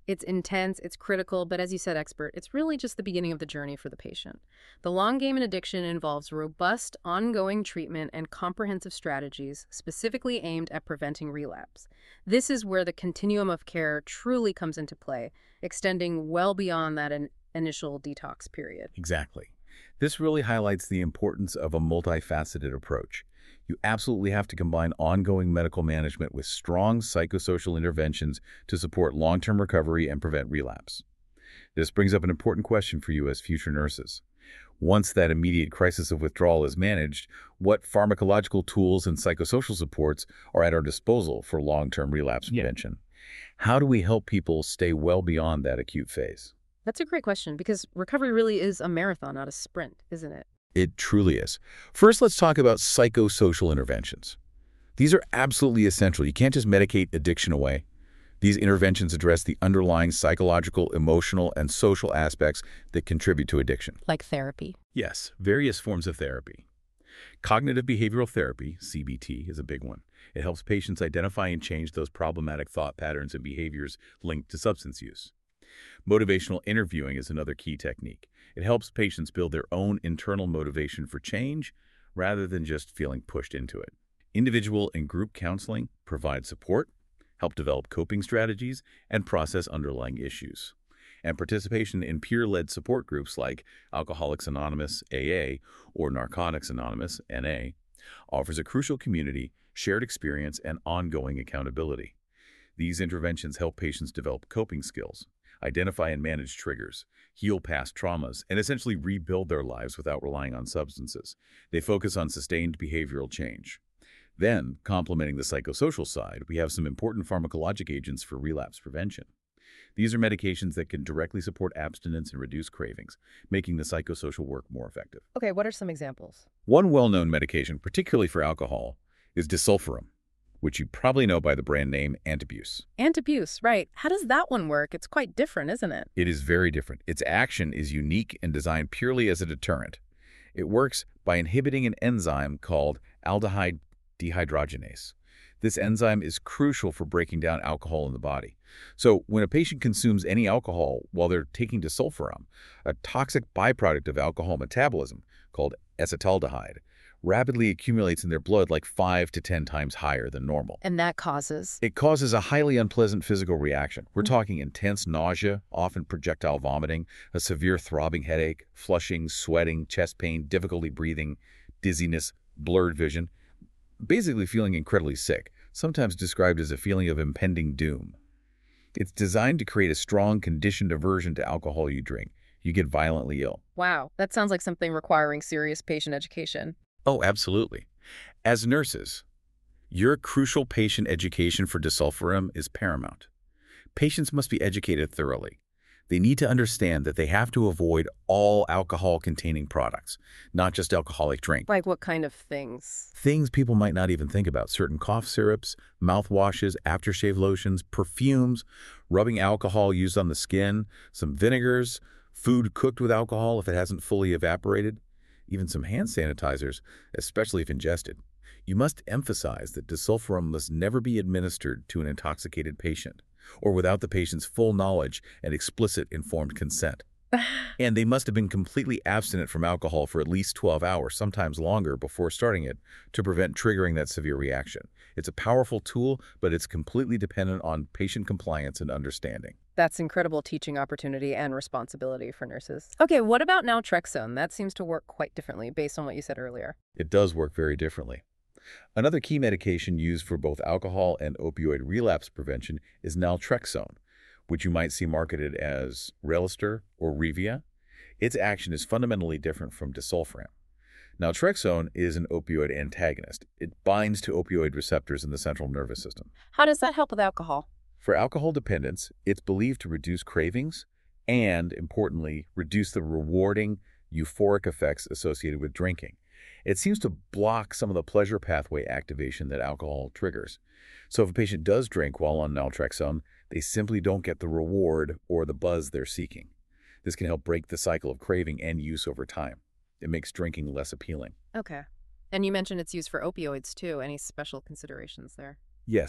It's intense, it's critical, but as you said, expert, it's really just the beginning of the journey for the patient. The long game in addiction involves robust, ongoing treatment and comprehensive strategies specifically aimed at preventing relapse. This is where the continuum of care truly comes into play, extending well beyond that initial detox period. Exactly. This really highlights the importance of a multifaceted approach. You absolutely have to combine ongoing medical management with strong psychosocial interventions to support long-term recovery and prevent relapse. This brings up an important question for you as future nurses. Once that immediate crisis of withdrawal is managed, what pharmacological tools and psychosocial supports are at our disposal for long-term relapse prevention? How do we help people stay well beyond that acute phase? That's a great question because recovery really is a marathon, not a sprint, isn't it? It truly is. First, let's talk about psychosocial interventions. These are absolutely essential. You can't just medicate addiction away. These interventions address the underlying psychological, emotional, and social aspects that contribute to addiction. Like therapy. Yes, various forms of therapy. Cognitive behavioral therapy, CBT, is a big one. It helps patients identify and change those problematic thought patterns and behaviors linked to substance use. Motivational interviewing is another key technique. It helps patients build their own internal motivation for change rather than just feeling pushed into it. Individual and group counseling provide support, help develop coping strategies, and process underlying issues. And participation in peer-led support groups like Alcoholics Anonymous, AA, or Narcotics Anonymous, NA, offers a crucial community, shared experience, and ongoing accountability. These interventions help patients develop coping skills, identify and manage triggers, heal past traumas, and essentially rebuild their lives without relying on substances. They focus on sustained behavioral change. Then, complementing the psychosocial side, we have some important pharmacologic agents for relapse prevention. These are medications that can directly support abstinence and reduce cravings, making the psychosocial work more effective. Okay, what are some examples? One well-known medication, particularly for alcohol, is disulfiram, which you probably know by the brand name Antabuse. Antabuse, right. How does that one work? It's quite different, isn't it? It is very different. Its action is unique and designed purely as a deterrent. It works by inhibiting an enzyme called aldehyde dehydrogenase. This enzyme is crucial for breaking down alcohol in the body. So when a patient consumes any alcohol while they're taking disulfiram, a toxic byproduct of alcohol metabolism called acetaldehyde rapidly accumulates in their blood like 5 to 10 times higher than normal. And that causes? It causes a highly unpleasant physical reaction. We're talking intense nausea, often projectile vomiting, a severe throbbing headache, flushing, sweating, chest pain, difficulty breathing, dizziness, blurred vision, basically feeling incredibly sick, sometimes described as a feeling of impending doom. It's designed to create a strong conditioned aversion to alcohol you drink. You get violently ill. Wow, that sounds like something requiring serious patient education. Oh, absolutely. As nurses, your crucial patient education for disulfiram is paramount. Patients must be educated thoroughly. They need to understand that they have to avoid all alcohol-containing products, not just alcoholic drink. Like what kind of things? Things people might not even think about. Certain cough syrups, mouthwashes, aftershave lotions, perfumes, rubbing alcohol used on the skin, some vinegars, food cooked with alcohol if it hasn't fully evaporated, even some hand sanitizers, especially if ingested. You must emphasize that disulfiram must never be administered to an intoxicated patient or without the patient's full knowledge and explicit informed consent. And they must have been completely abstinent from alcohol for at least 12 hours, sometimes longer, before starting it to prevent triggering that severe reaction. It's a powerful tool, but it's completely dependent on patient compliance and understanding. That's incredible teaching opportunity and responsibility for nurses. Okay, what about naltrexone? That seems to work quite differently based on what you said earlier. It does work very differently. Another key medication used for both alcohol and opioid relapse prevention is naltrexone, which you might see marketed as Relistor or Revia. Its action is fundamentally different from disulfiram. Naltrexone is an opioid antagonist. It binds to opioid receptors in the central nervous system. How does that help with alcohol? For alcohol dependence, it's believed to reduce cravings and, importantly, reduce the rewarding, euphoric effects associated with drinking. It seems to block some of the pleasure pathway activation that alcohol triggers. So if a patient does drink while on naltrexone, they simply don't get the reward or the buzz they're seeking. This can help break the cycle of craving and use over time. It makes drinking less appealing. Okay. And you mentioned it's used for opioids too. Any special considerations there? Yes,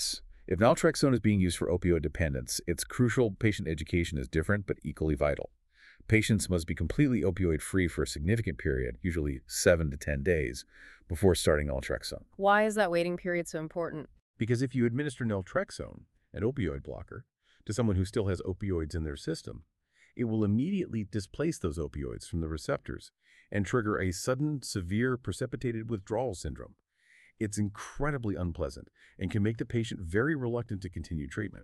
If naltrexone is being used for opioid dependence, it's crucial patient education is different but equally vital. Patients must be completely opioid-free for a significant period, usually 7 to 10 days, before starting naltrexone. Why is that waiting period so important? Because if you administer naltrexone, an opioid blocker, to someone who still has opioids in their system, it will immediately displace those opioids from the receptors and trigger a sudden, severe precipitated withdrawal syndrome. It's incredibly unpleasant and can make the patient very reluctant to continue treatment.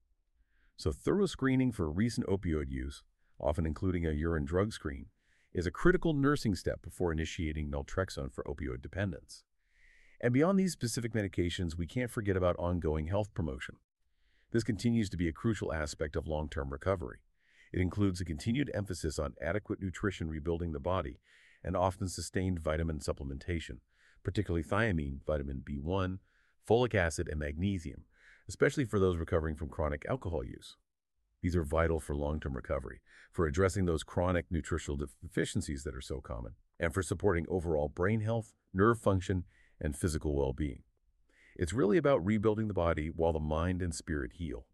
So thorough screening for recent opioid use, often including a urine drug screen, is a critical nursing step before initiating naltrexone for opioid dependence. And beyond these specific medications, we can't forget about ongoing health promotion. This continues to be a crucial aspect of long-term recovery. It includes a continued emphasis on adequate nutrition rebuilding the body and often sustained vitamin supplementation, particularly thiamine, vitamin B1, folic acid, and magnesium, especially for those recovering from chronic alcohol use. These are vital for long-term recovery, for addressing those chronic nutritional deficiencies that are so common, and for supporting overall brain health, nerve function, and physical well-being. It's really about rebuilding the body while the mind and spirit heal.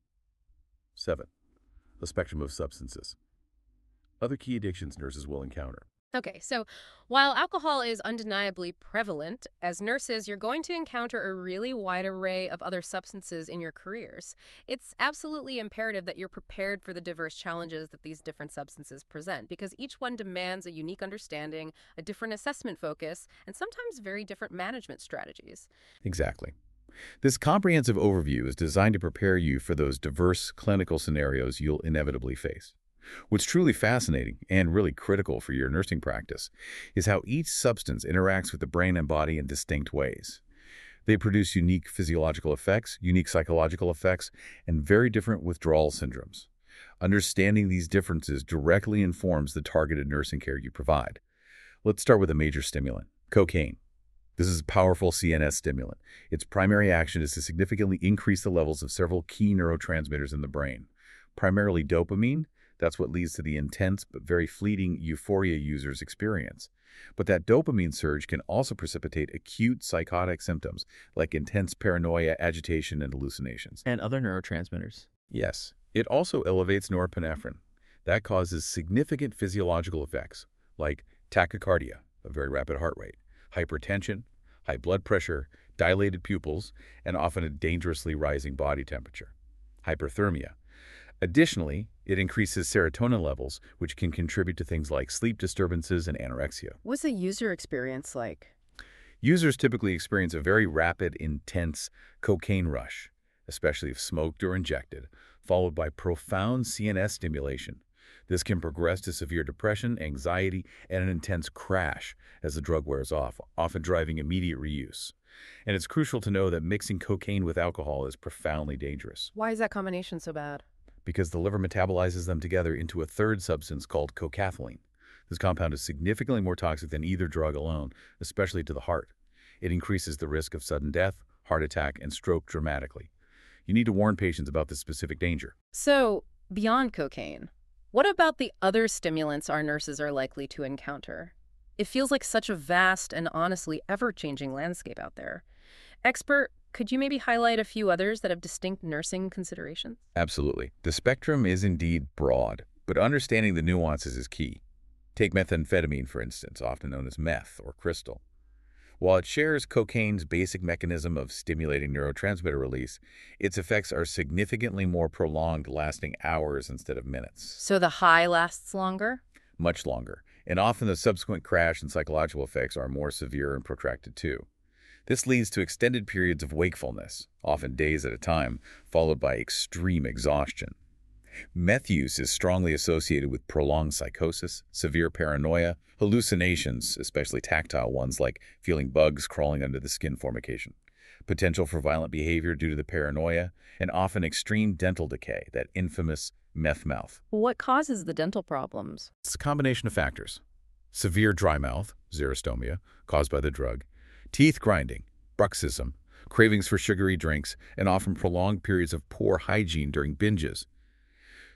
7. The spectrum of substances. Other key addictions nurses will encounter. Okay, so while alcohol is undeniably prevalent, as nurses, you're going to encounter a really wide array of other substances in your careers. It's absolutely imperative that you're prepared for the diverse challenges that these different substances present, because each one demands a unique understanding, a different assessment focus, and sometimes very different management strategies. Exactly. This comprehensive overview is designed to prepare you for those diverse clinical scenarios you'll inevitably face. What's truly fascinating and really critical for your nursing practice is how each substance interacts with the brain and body in distinct ways. They produce unique physiological effects, unique psychological effects, and very different withdrawal syndromes. Understanding these differences directly informs the targeted nursing care you provide. Let's start with a major stimulant, cocaine. This is a powerful CNS stimulant. Its primary action is to significantly increase the levels of several key neurotransmitters in the brain, primarily dopamine. That's what leads to the intense but very fleeting euphoria users experience. But that dopamine surge can also precipitate acute psychotic symptoms like intense paranoia, agitation, and hallucinations. And other neurotransmitters. Yes, it also elevates norepinephrine. That causes significant physiological effects like tachycardia, a very rapid heart rate, hypertension, high blood pressure, dilated pupils, and often a dangerously rising body temperature, hyperthermia. Additionally, it increases serotonin levels, which can contribute to things like sleep disturbances and anorexia. What's the user experience like? Users typically experience a very rapid, intense cocaine rush, especially if smoked or injected, followed by profound CNS stimulation. This can progress to severe depression, anxiety, and an intense crash as the drug wears off, often driving immediate reuse. And it's crucial to know that mixing cocaine with alcohol is profoundly dangerous, Why is that combination so bad? because the liver metabolizes them together into a third substance called cocathylene. This compound is significantly more toxic than either drug alone, especially to the heart. It increases the risk of sudden death, heart attack, and stroke dramatically. You need to warn patients about this specific danger. So, beyond cocaine, what about the other stimulants our nurses are likely to encounter? It feels like such a vast and honestly ever-changing landscape out there. Expert, could you maybe highlight a few others that have distinct nursing considerations? Absolutely. The spectrum is indeed broad, but understanding the nuances is key. Take methamphetamine, for instance, often known as meth or crystal. While it shares cocaine's basic mechanism of stimulating neurotransmitter release, its effects are significantly more prolonged, lasting hours instead of minutes. So the high lasts longer? Much longer, and often the subsequent crash and psychological effects are more severe and protracted too. This leads to extended periods of wakefulness, often days at a time, followed by extreme exhaustion. Meth use is strongly associated with prolonged psychosis, severe paranoia, hallucinations, especially tactile ones like feeling bugs crawling under the skin formation, potential for violent behavior due to the paranoia, and often extreme dental decay, that infamous meth mouth. What causes the dental problems? It's a combination of factors. Severe dry mouth, xerostomia, caused by the drug, teeth grinding, bruxism, cravings for sugary drinks, and often prolonged periods of poor hygiene during binges.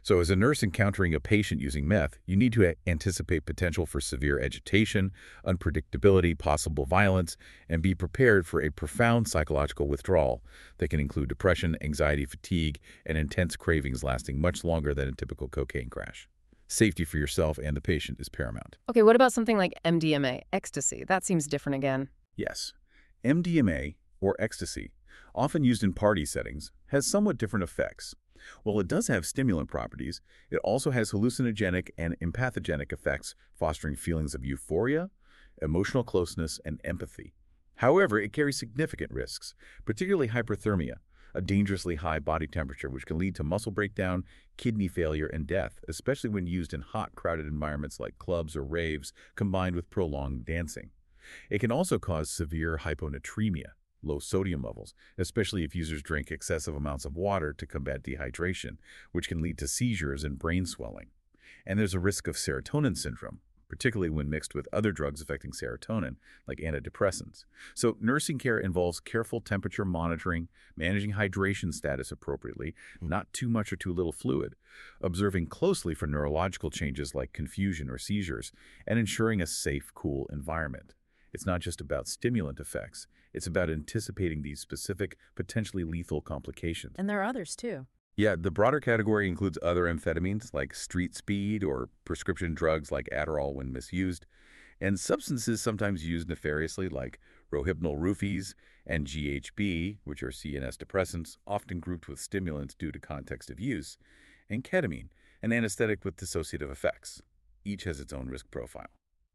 So as a nurse encountering a patient using meth, you need to anticipate potential for severe agitation, unpredictability, possible violence, and be prepared for a profound psychological withdrawal that can include depression, anxiety, fatigue, and intense cravings lasting much longer than a typical cocaine crash. Safety for yourself and the patient is paramount. Okay, what about something like MDMA, ecstasy? That seems different again. Yes, MDMA, or ecstasy, often used in party settings, has somewhat different effects. While it does have stimulant properties, it also has hallucinogenic and empathogenic effects, fostering feelings of euphoria, emotional closeness, and empathy. However, it carries significant risks, particularly hyperthermia, a dangerously high body temperature which can lead to muscle breakdown, kidney failure, and death, especially when used in hot, crowded environments like clubs or raves, combined with prolonged dancing. It can also cause severe hyponatremia, low sodium levels, especially if users drink excessive amounts of water to combat dehydration, which can lead to seizures and brain swelling. And there's a risk of serotonin syndrome, particularly when mixed with other drugs affecting serotonin, like antidepressants. So nursing care involves careful temperature monitoring, managing hydration status appropriately, not too much or too little fluid, observing closely for neurological changes like confusion or seizures, and ensuring a safe, cool environment. It's not just about stimulant effects. It's about anticipating these specific, potentially lethal complications. And there are others, too. Yeah, the broader category includes other amphetamines like street speed or prescription drugs like Adderall when misused, and substances sometimes used nefariously like Rohypnol roofies and GHB, which are CNS depressants, often grouped with stimulants due to context of use, and ketamine, an anesthetic with dissociative effects. Each has its own risk profile.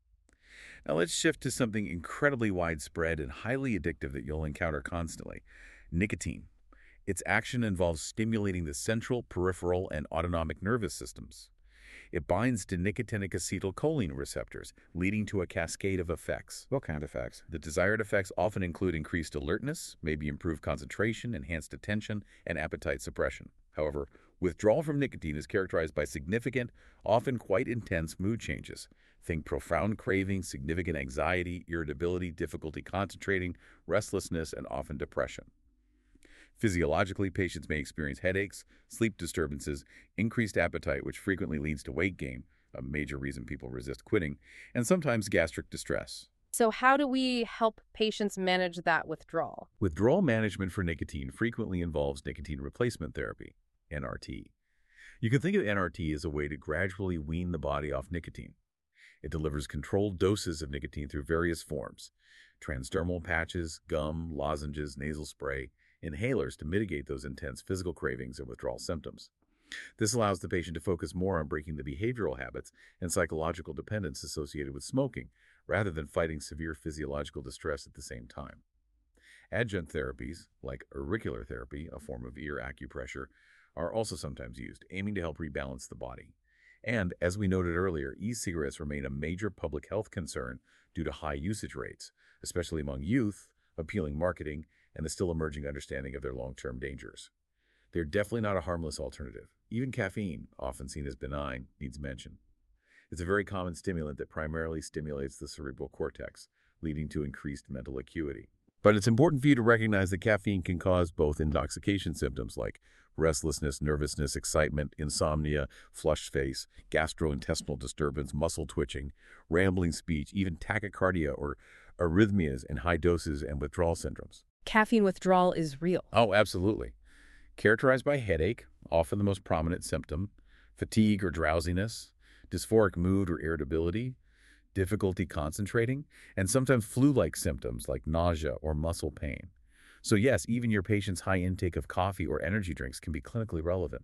Now let's shift to something incredibly widespread and highly addictive that you'll encounter constantly: nicotine. Its action involves stimulating the central, peripheral, and autonomic nervous systems. It binds to nicotinic acetylcholine receptors, leading to a cascade of effects. What kind of effects? The desired effects often include increased alertness, maybe improved concentration, enhanced attention, and appetite suppression. However, withdrawal from nicotine is characterized by significant, often quite intense mood changes. Think profound craving, significant anxiety, irritability, difficulty concentrating, restlessness, and often depression. Physiologically, patients may experience headaches, sleep disturbances, increased appetite, which frequently leads to weight gain, a major reason people resist quitting, and sometimes gastric distress. So how do we help patients manage that withdrawal? Withdrawal management for nicotine frequently involves nicotine replacement therapy, NRT. You can think of NRT as a way to gradually wean the body off nicotine. It delivers controlled doses of nicotine through various forms: transdermal patches, gum, lozenges, nasal spray, inhalers to mitigate those intense physical cravings and withdrawal symptoms. This allows the patient to focus more on breaking the behavioral habits and psychological dependence associated with smoking, rather than fighting severe physiological distress at the same time. Adjunct therapies, like auricular therapy, a form of ear acupressure, are also sometimes used, aiming to help rebalance the body. And, as we noted earlier, e-cigarettes remain a major public health concern due to high usage rates, especially among youth, appealing marketing, and the still emerging understanding of their long-term dangers. They're definitely not a harmless alternative. Even caffeine, often seen as benign, needs mention. It's a very common stimulant that primarily stimulates the cerebral cortex, leading to increased mental acuity. But it's important for you to recognize that caffeine can cause both intoxication symptoms like restlessness, nervousness, excitement, insomnia, flushed face, gastrointestinal disturbance, muscle twitching, rambling speech, even tachycardia or arrhythmias in high doses, and withdrawal syndromes. Caffeine withdrawal is real. Oh, absolutely. Characterized by headache, often the most prominent symptom, fatigue or drowsiness, dysphoric mood or irritability, difficulty concentrating, and sometimes flu-like symptoms like nausea or muscle pain. So yes, even your patient's high intake of coffee or energy drinks can be clinically relevant.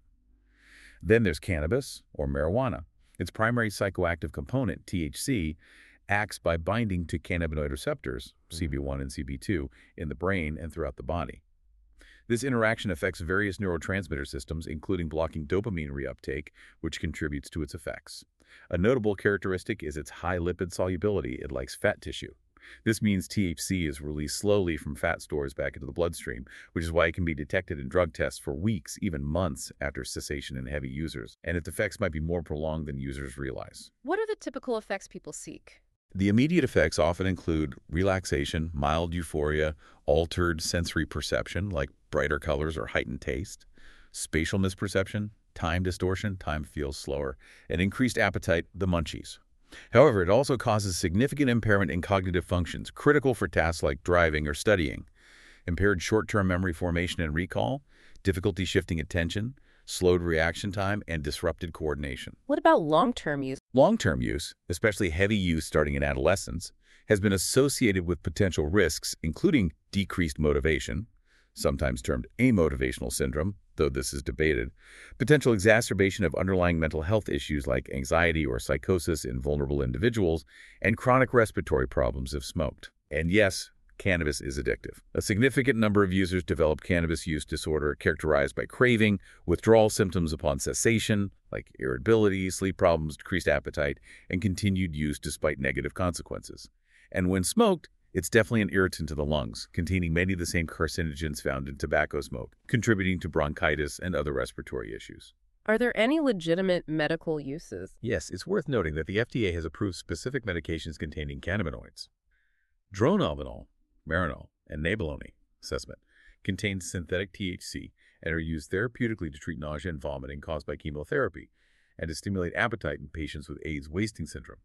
Then there's cannabis or marijuana. Its primary psychoactive component, THC, acts by binding to cannabinoid receptors, CB1 and CB2, in the brain and throughout the body. This interaction affects various neurotransmitter systems, including blocking dopamine reuptake, which contributes to its effects. A notable characteristic is its high lipid solubility. It likes fat tissue. This means THC is released slowly from fat stores back into the bloodstream, which is why it can be detected in drug tests for weeks, even months after cessation in heavy users, and its effects might be more prolonged than users realize. What are the typical effects people seek? The immediate effects often include relaxation, mild euphoria, altered sensory perception like brighter colors or heightened taste, spatial misperception, time distortion, time feels slower, and increased appetite, the munchies. However, it also causes significant impairment in cognitive functions, critical for tasks like driving or studying. Impaired short-term memory formation and recall, difficulty shifting attention, slowed reaction time, and disrupted coordination. What about long-term use? Long-term use, especially heavy use starting in adolescence, has been associated with potential risks, including decreased motivation, sometimes termed amotivational syndrome, though this is debated, potential exacerbation of underlying mental health issues like anxiety or psychosis in vulnerable individuals, and chronic respiratory problems if smoked. And yes, cannabis is addictive. A significant number of users develop cannabis use disorder characterized by craving, withdrawal symptoms upon cessation, like irritability, sleep problems, decreased appetite, and continued use despite negative consequences. And when smoked, it's definitely an irritant to the lungs, containing many of the same carcinogens found in tobacco smoke, contributing to bronchitis and other respiratory issues. Are there any legitimate medical uses? Yes, it's worth noting that the FDA has approved specific medications containing cannabinoids. Dronabinol, Marinol, and Nabilone assessment contain synthetic THC and are used therapeutically to treat nausea and vomiting caused by chemotherapy and to stimulate appetite in patients with AIDS wasting syndrome.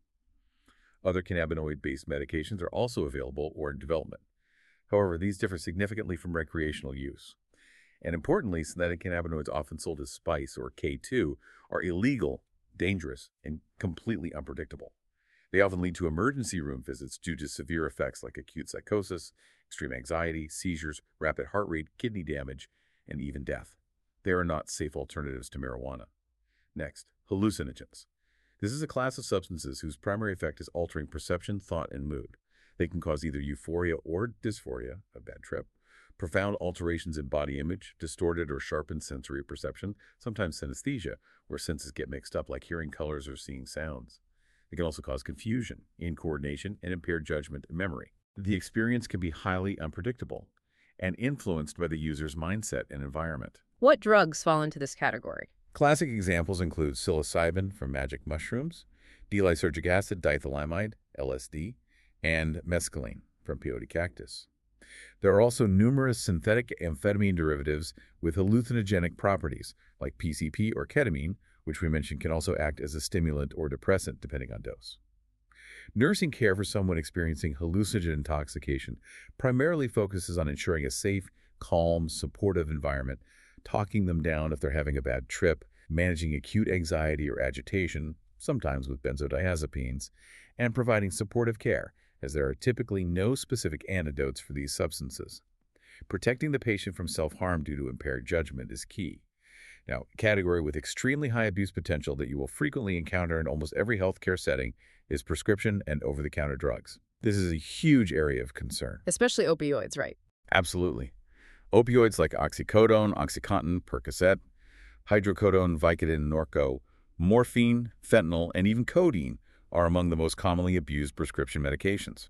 Other cannabinoid-based medications are also available or in development. However, these differ significantly from recreational use. And importantly, synthetic cannabinoids often sold as spice or K2 are illegal, dangerous, and completely unpredictable. They often lead to emergency room visits due to severe effects like acute psychosis, extreme anxiety, seizures, rapid heart rate, kidney damage, and even death. They are not safe alternatives to marijuana. Next, hallucinogens. This is a class of substances whose primary effect is altering perception, thought, and mood. They can cause either euphoria or dysphoria, a bad trip, profound alterations in body image, distorted or sharpened sensory perception, sometimes synesthesia, where senses get mixed up like hearing colors or seeing sounds. It can also cause confusion, incoordination, and impaired judgment and memory. The experience can be highly unpredictable and influenced by the user's mindset and environment. What drugs fall into this category? Classic examples include psilocybin from magic mushrooms, D-lysergic acid, diethylamide, LSD, and mescaline from peyote cactus. There are also numerous synthetic amphetamine derivatives with hallucinogenic properties, like PCP or ketamine, which we mentioned can also act as a stimulant or depressant depending on dose. Nursing care for someone experiencing hallucinogen intoxication primarily focuses on ensuring a safe, calm, supportive environment, talking them down if they're having a bad trip, managing acute anxiety or agitation, sometimes with benzodiazepines, and providing supportive care, as there are typically no specific antidotes for these substances. Protecting the patient from self-harm due to impaired judgment is key. Now, a category with extremely high abuse potential that you will frequently encounter in almost every healthcare setting is prescription and over-the-counter drugs. This is a huge area of concern. Especially opioids, right? Absolutely. Opioids like oxycodone, OxyContin, Percocet, hydrocodone, Vicodin, Norco, morphine, fentanyl, and even codeine are among the most commonly abused prescription medications.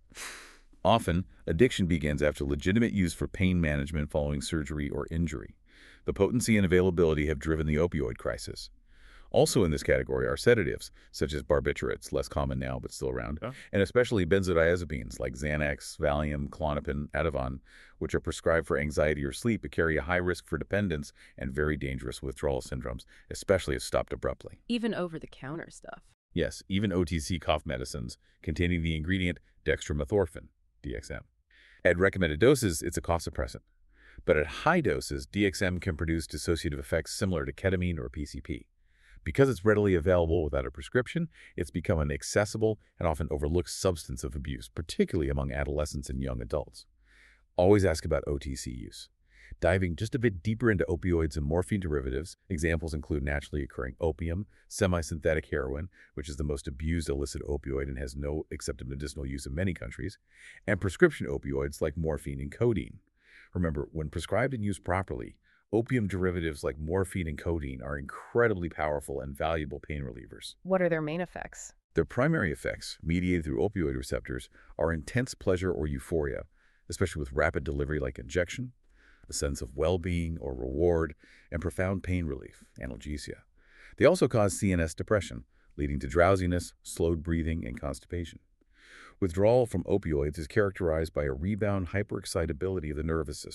Often, addiction begins after legitimate use for pain management following surgery or injury. The potency and availability have driven the opioid crisis. Also in this category are sedatives, such as barbiturates, less common now but still around, and especially benzodiazepines like Xanax, Valium, Klonopin, Ativan, which are prescribed for anxiety or sleep but carry a high risk for dependence and very dangerous withdrawal syndromes, especially if stopped abruptly. Even over-the-counter stuff. Yes, even OTC cough medicines containing the ingredient dextromethorphan, DXM. At recommended doses, it's a cough suppressant. But at high doses, DXM can produce dissociative effects similar to ketamine or PCP. Because it's readily available without a prescription, it's become an accessible and often overlooked substance of abuse, particularly among adolescents and young adults. Always ask about OTC use. Diving just a bit deeper into opioids and morphine derivatives, examples include naturally occurring opium, semi-synthetic heroin, which is the most abused illicit opioid and has no accepted medicinal use in many countries, and prescription opioids like morphine and codeine. Remember, when prescribed and used properly, opium derivatives like morphine and codeine are incredibly powerful and valuable pain relievers. What are their main effects? Their primary effects, mediated through opioid receptors, are intense pleasure or euphoria, especially with rapid delivery like injection, a sense of well-being or reward, and profound pain relief, analgesia. They also cause CNS depression, leading to drowsiness, slowed breathing, and constipation. Withdrawal from opioids is characterized by a rebound hyperexcitability of the nervous system,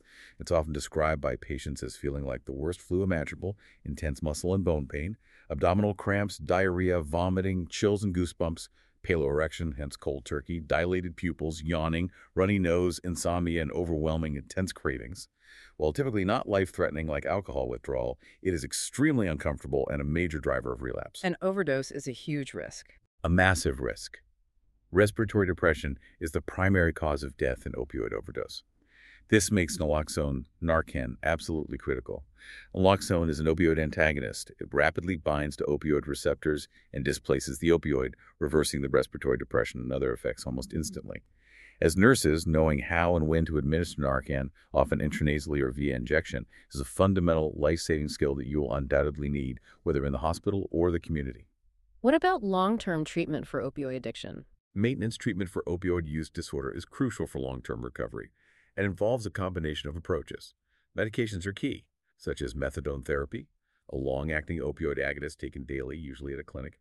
It's often described by patients as feeling like the worst flu imaginable, intense muscle and bone pain, abdominal cramps, diarrhea, vomiting, chills and goosebumps, paleoerection, hence cold turkey, dilated pupils, yawning, runny nose, insomnia, and overwhelming intense cravings. While typically not life-threatening like alcohol withdrawal, it is extremely uncomfortable and a major driver of relapse. An overdose is a huge risk. A massive risk. Respiratory depression is the primary cause of death in opioid overdose. This makes naloxone, Narcan, absolutely critical. Naloxone is an opioid antagonist. It rapidly binds to opioid receptors and displaces the opioid, reversing the respiratory depression and other effects almost instantly. As nurses, knowing how and when to administer Narcan, often intranasally or via injection, is a fundamental life-saving skill that you will undoubtedly need, whether in the hospital or the community. What about long-term treatment for opioid addiction? Maintenance treatment for opioid use disorder is crucial for long-term recovery and involves a combination of approaches. Medications are key, such as methadone therapy, a long-acting opioid agonist taken daily, usually at a clinic,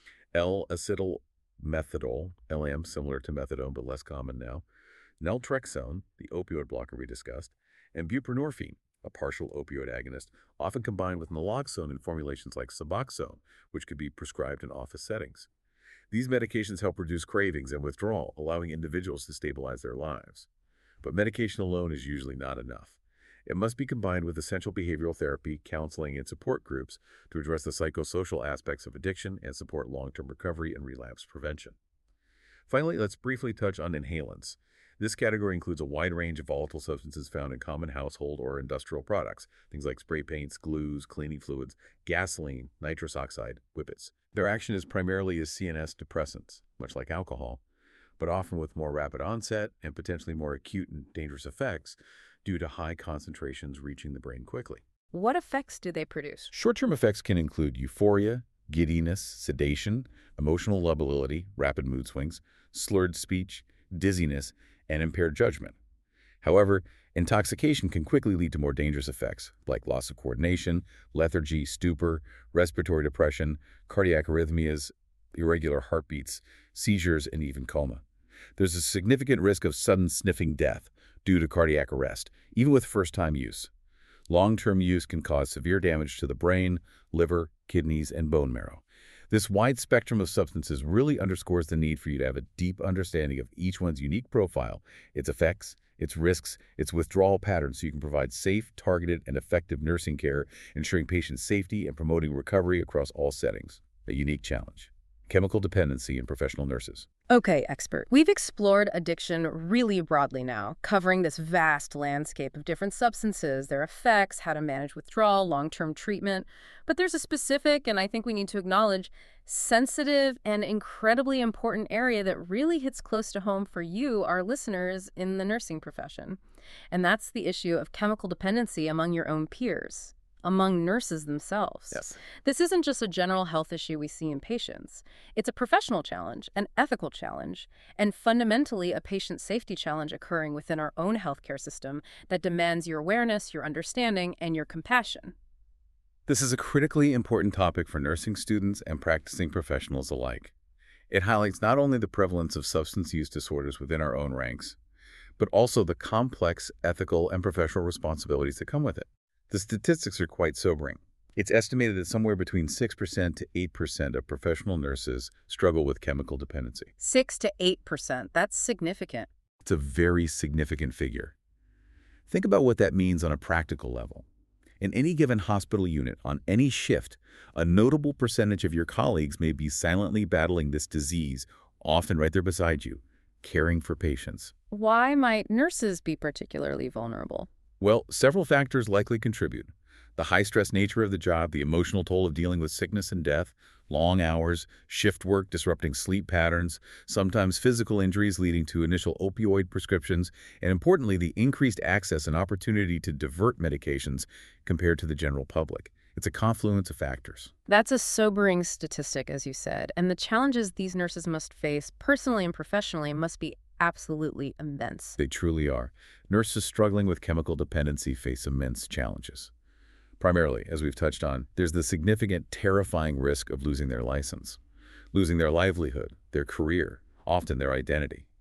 L-acetylmethadol, LM, similar to methadone but less common now, naltrexone, the opioid blocker we discussed, and buprenorphine, a partial opioid agonist, often combined with naloxone in formulations like Suboxone, which could be prescribed in office settings. These medications help reduce cravings and withdrawal, allowing individuals to stabilize their lives. But medication alone is usually not enough. It must be combined with essential behavioral therapy, counseling, and support groups to address the psychosocial aspects of addiction and support long-term recovery and relapse prevention. Finally, let's briefly touch on inhalants. This category includes a wide range of volatile substances found in common household or industrial products, things like spray paints, glues, cleaning fluids, gasoline, nitrous oxide, whippets. Their action is primarily as CNS depressants, much like alcohol, but often with more rapid onset and potentially more acute and dangerous effects due to high concentrations reaching the brain quickly. What effects do they produce? Short-term effects can include euphoria, giddiness, sedation, emotional lability, rapid mood swings, slurred speech, dizziness, and impaired judgment. However, intoxication can quickly lead to more dangerous effects, like loss of coordination, lethargy, stupor, respiratory depression, cardiac arrhythmias, irregular heartbeats, seizures, and even coma. There's a significant risk of sudden sniffing death due to cardiac arrest, even with first-time use. Long-term use can cause severe damage to the brain, liver, kidneys, and bone marrow. This wide spectrum of substances really underscores the need for you to have a deep understanding of each one's unique profile, its effects, its risks, its withdrawal patterns, so you can provide safe, targeted, and effective nursing care, ensuring patient safety and promoting recovery across all settings. A unique challenge. Chemical dependency in professional nurses. Okay, expert. We've explored addiction really broadly now, covering this vast landscape of different substances, their effects, how to manage withdrawal, long-term treatment. But there's a specific, and I think we need to acknowledge, sensitive and incredibly important area that really hits close to home for you, our listeners, in the nursing profession. And that's the issue of chemical dependency among your own peers, among nurses themselves. Yes. This isn't just a general health issue we see in patients. It's a professional challenge, an ethical challenge, and fundamentally a patient safety challenge occurring within our own healthcare system that demands your awareness, your understanding, and your compassion. This is a critically important topic for nursing students and practicing professionals alike. It highlights not only the prevalence of substance use disorders within our own ranks, but also the complex ethical and professional responsibilities that come with it. The statistics are quite sobering. It's estimated that somewhere between 6% to 8% of professional nurses struggle with chemical dependency. 6 to 8%. That's significant. It's a very significant figure. Think about what that means on a practical level. In any given hospital unit, on any shift, a notable percentage of your colleagues may be silently battling this disease, often right there beside you, caring for patients. Why might nurses be particularly vulnerable? Well, several factors likely contribute. The high-stress nature of the job, the emotional toll of dealing with sickness and death, long hours, shift work disrupting sleep patterns, sometimes physical injuries leading to initial opioid prescriptions, and importantly, the increased access and opportunity to divert medications compared to the general public. It's a confluence of factors. That's a sobering statistic, as you said, and the challenges these nurses must face personally and professionally must be absolutely immense. They truly are. Nurses struggling with chemical dependency face immense challenges. Primarily, as we've touched on, there's the significant, terrifying risk of losing their license, losing their livelihood, their career, often their identity.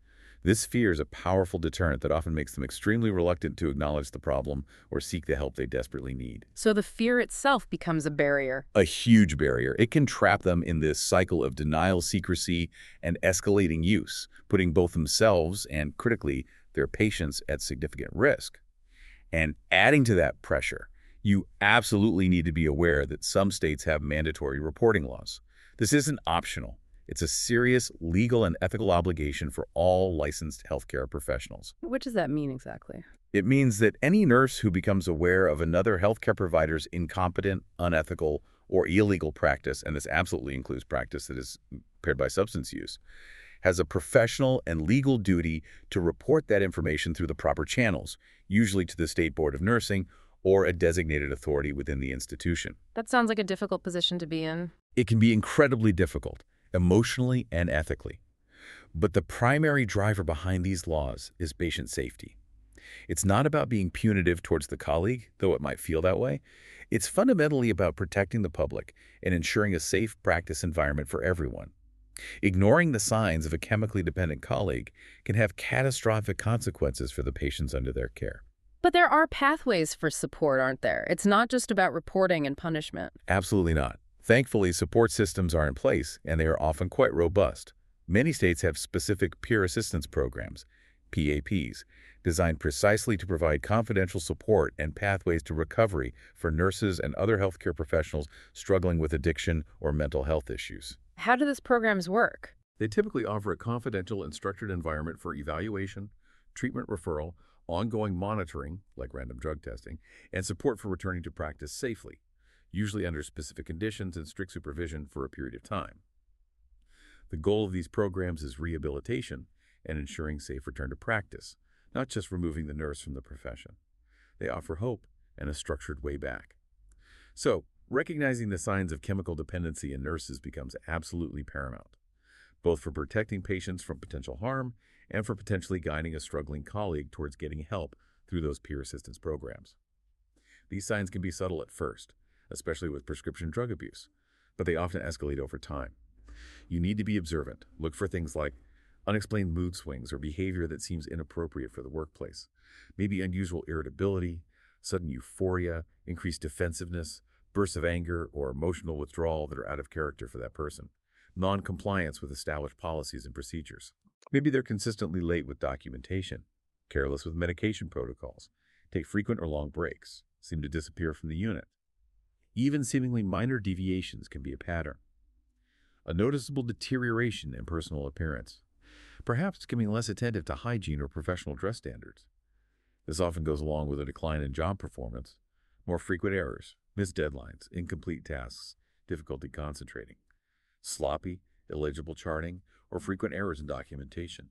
This fear is a powerful deterrent that often makes them extremely reluctant to acknowledge the problem or seek the help they desperately need. So the fear itself becomes a barrier. A huge barrier. It can trap them in this cycle of denial, secrecy, and escalating use, putting both themselves and, critically, their patients at significant risk. And adding to that pressure, you absolutely need to be aware that some states have mandatory reporting laws. This isn't optional. It's a serious legal and ethical obligation for all licensed healthcare professionals. What does that mean exactly? It means that any nurse who becomes aware of another healthcare provider's incompetent, unethical, or illegal practice, and this absolutely includes practice that is impaired by substance use, has a professional and legal duty to report that information through the proper channels, usually to the State Board of Nursing or a designated authority within the institution. That sounds like a difficult position to be in. It can be incredibly difficult, emotionally and ethically. But the primary driver behind these laws is patient safety. It's not about being punitive towards the colleague, though it might feel that way. It's fundamentally about protecting the public and ensuring a safe practice environment for everyone. Ignoring the signs of a chemically dependent colleague can have catastrophic consequences for the patients under their care. But there are pathways for support, aren't there? It's not just about reporting and punishment. Absolutely not. Thankfully, support systems are in place, and they are often quite robust. Many states have specific peer assistance programs, PAPs, designed precisely to provide confidential support and pathways to recovery for nurses and other healthcare professionals struggling with addiction or mental health issues. How do these programs work? They typically offer a confidential and structured environment for evaluation, treatment referral, ongoing monitoring, like random drug testing, and support for returning to practice safely, usually under specific conditions and strict supervision for a period of time. The goal of these programs is rehabilitation and ensuring safe return to practice, not just removing the nurse from the profession. They offer hope and a structured way back. So, recognizing the signs of chemical dependency in nurses becomes absolutely paramount, both for protecting patients from potential harm and for potentially guiding a struggling colleague towards getting help through those peer assistance programs. These signs can be subtle at first, especially with prescription drug abuse, but they often escalate over time. You need to be observant. Look for things like unexplained mood swings or behavior that seems inappropriate for the workplace, maybe unusual irritability, sudden euphoria, increased defensiveness, bursts of anger, or emotional withdrawal that are out of character for that person, non-compliance with established policies and procedures. Maybe they're consistently late with documentation, careless with medication protocols, take frequent or long breaks, seem to disappear from the unit. Even seemingly minor deviations can be a pattern. A noticeable deterioration in personal appearance, perhaps becoming less attentive to hygiene or professional dress standards. This often goes along with a decline in job performance, more frequent errors, missed deadlines, incomplete tasks, difficulty concentrating, sloppy, illegible charting, or frequent errors in documentation.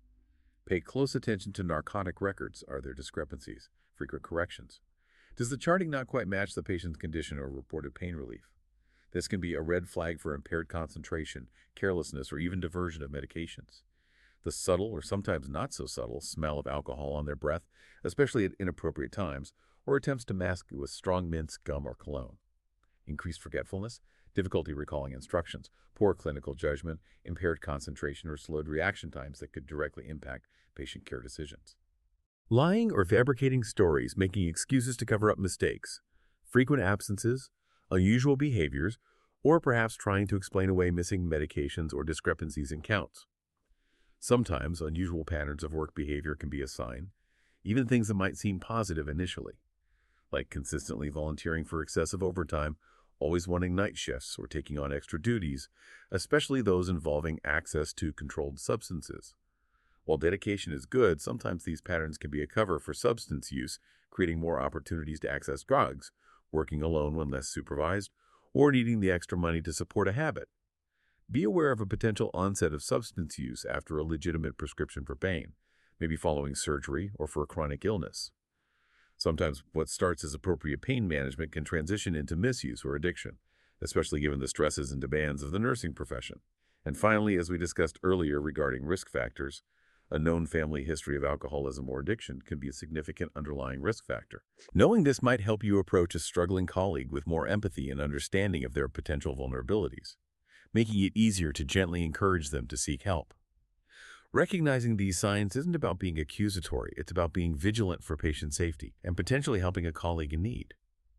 Pay close attention to narcotic records. Are there discrepancies, frequent corrections? Does the charting not quite match the patient's condition or reported pain relief? This can be a red flag for impaired concentration, carelessness, or even diversion of medications. The subtle, or sometimes not so subtle, smell of alcohol on their breath, especially at inappropriate times, or attempts to mask it with strong mints, gum, or cologne. Increased forgetfulness, difficulty recalling instructions, poor clinical judgment, impaired concentration, or slowed reaction times that could directly impact patient care decisions. Lying or fabricating stories, making excuses to cover up mistakes, frequent absences, unusual behaviors, or perhaps trying to explain away missing medications or discrepancies in counts. Sometimes unusual patterns of work behavior can be a sign, even things that might seem positive initially, like consistently volunteering for excessive overtime, always wanting night shifts, or taking on extra duties, especially those involving access to controlled substances. While dedication is good, sometimes these patterns can be a cover for substance use, creating more opportunities to access drugs, working alone when less supervised, or needing the extra money to support a habit. Be aware of a potential onset of substance use after a legitimate prescription for pain, maybe following surgery or for a chronic illness. Sometimes what starts as appropriate pain management can transition into misuse or addiction, especially given the stresses and demands of the nursing profession. And finally, as we discussed earlier regarding risk factors, a known family history of alcoholism or addiction can be a significant underlying risk factor. Knowing this might help you approach a struggling colleague with more empathy and understanding of their potential vulnerabilities, making it easier to gently encourage them to seek help. Recognizing these signs isn't about being accusatory. It's about being vigilant for patient safety and potentially helping a colleague in need.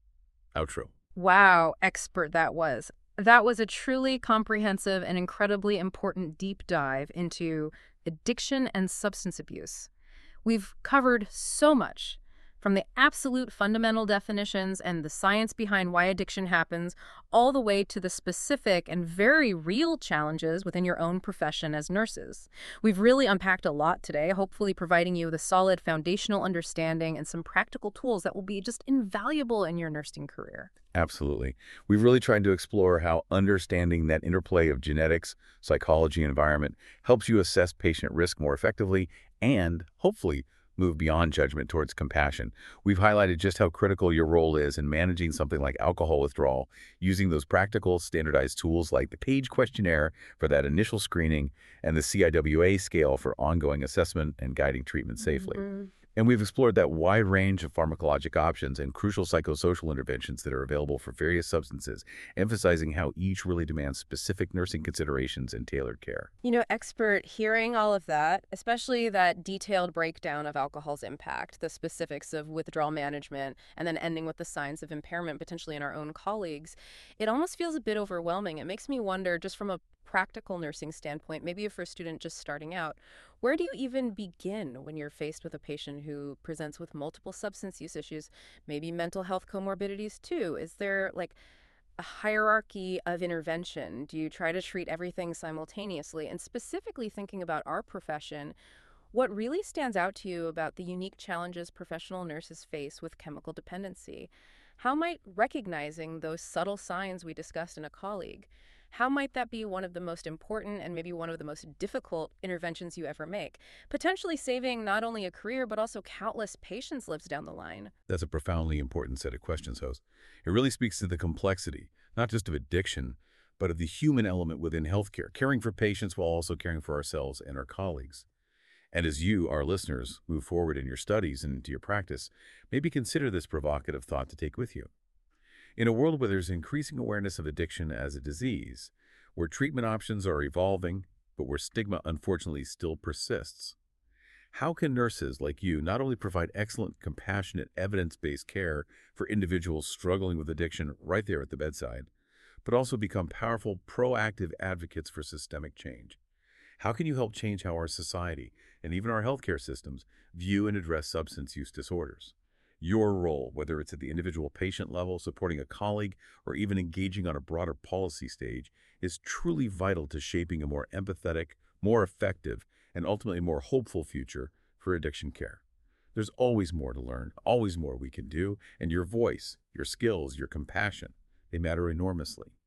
Outro. Wow, expert that was. That was a truly comprehensive and incredibly important deep dive into addiction and substance abuse. We've covered so much, from the absolute fundamental definitions and the science behind why addiction happens, all the way to the specific and very real challenges within your own profession as nurses. We've really unpacked a lot today, hopefully providing you with a solid foundational understanding and some practical tools that will be just invaluable in your nursing career. Absolutely. We've really tried to explore how understanding that interplay of genetics, psychology, and environment helps you assess patient risk more effectively and, hopefully, move beyond judgment towards compassion. We've highlighted just how critical your role is in managing something like alcohol withdrawal, using those practical, standardized tools like the PAGE questionnaire for that initial screening and the CIWA scale for ongoing assessment and guiding treatment safely. And we've explored that wide range of pharmacologic options and crucial psychosocial interventions that are available for various substances, emphasizing how each really demands specific nursing considerations and tailored care. Expert, hearing all of that, especially that detailed breakdown of alcohol's impact, the specifics of withdrawal management, and then ending with the signs of impairment potentially in our own colleagues, it almost feels a bit overwhelming. It makes me wonder, just from a practical nursing standpoint, maybe for a student just starting out, where do you even begin when you're faced with a patient who presents with multiple substance use issues, maybe mental health comorbidities too? Is there like a hierarchy of intervention? Do you try to treat everything simultaneously? And specifically thinking about our profession, what really stands out to you about the unique challenges professional nurses face with chemical dependency? How might recognizing those subtle signs we discussed in a colleague, how might that be one of the most important and maybe one of the most difficult interventions you ever make, potentially saving not only a career but also countless patients' lives down the line? That's a profoundly important set of questions, host. It really speaks to the complexity, not just of addiction, but of the human element within healthcare, caring for patients while also caring for ourselves and our colleagues. And as you, our listeners, move forward in your studies and into your practice, maybe consider this provocative thought to take with you. In a world where there's increasing awareness of addiction as a disease, where treatment options are evolving, but where stigma unfortunately still persists, how can nurses like you not only provide excellent, compassionate, evidence-based care for individuals struggling with addiction right there at the bedside, but also become powerful, proactive advocates for systemic change? How can you help change how our society and even our healthcare systems view and address substance use disorders? Your role, whether it's at the individual patient level, supporting a colleague, or even engaging on a broader policy stage, is truly vital to shaping a more empathetic, more effective, and ultimately more hopeful future for addiction care. There's always more to learn, always more we can do, and your voice, your skills, your compassion, they matter enormously.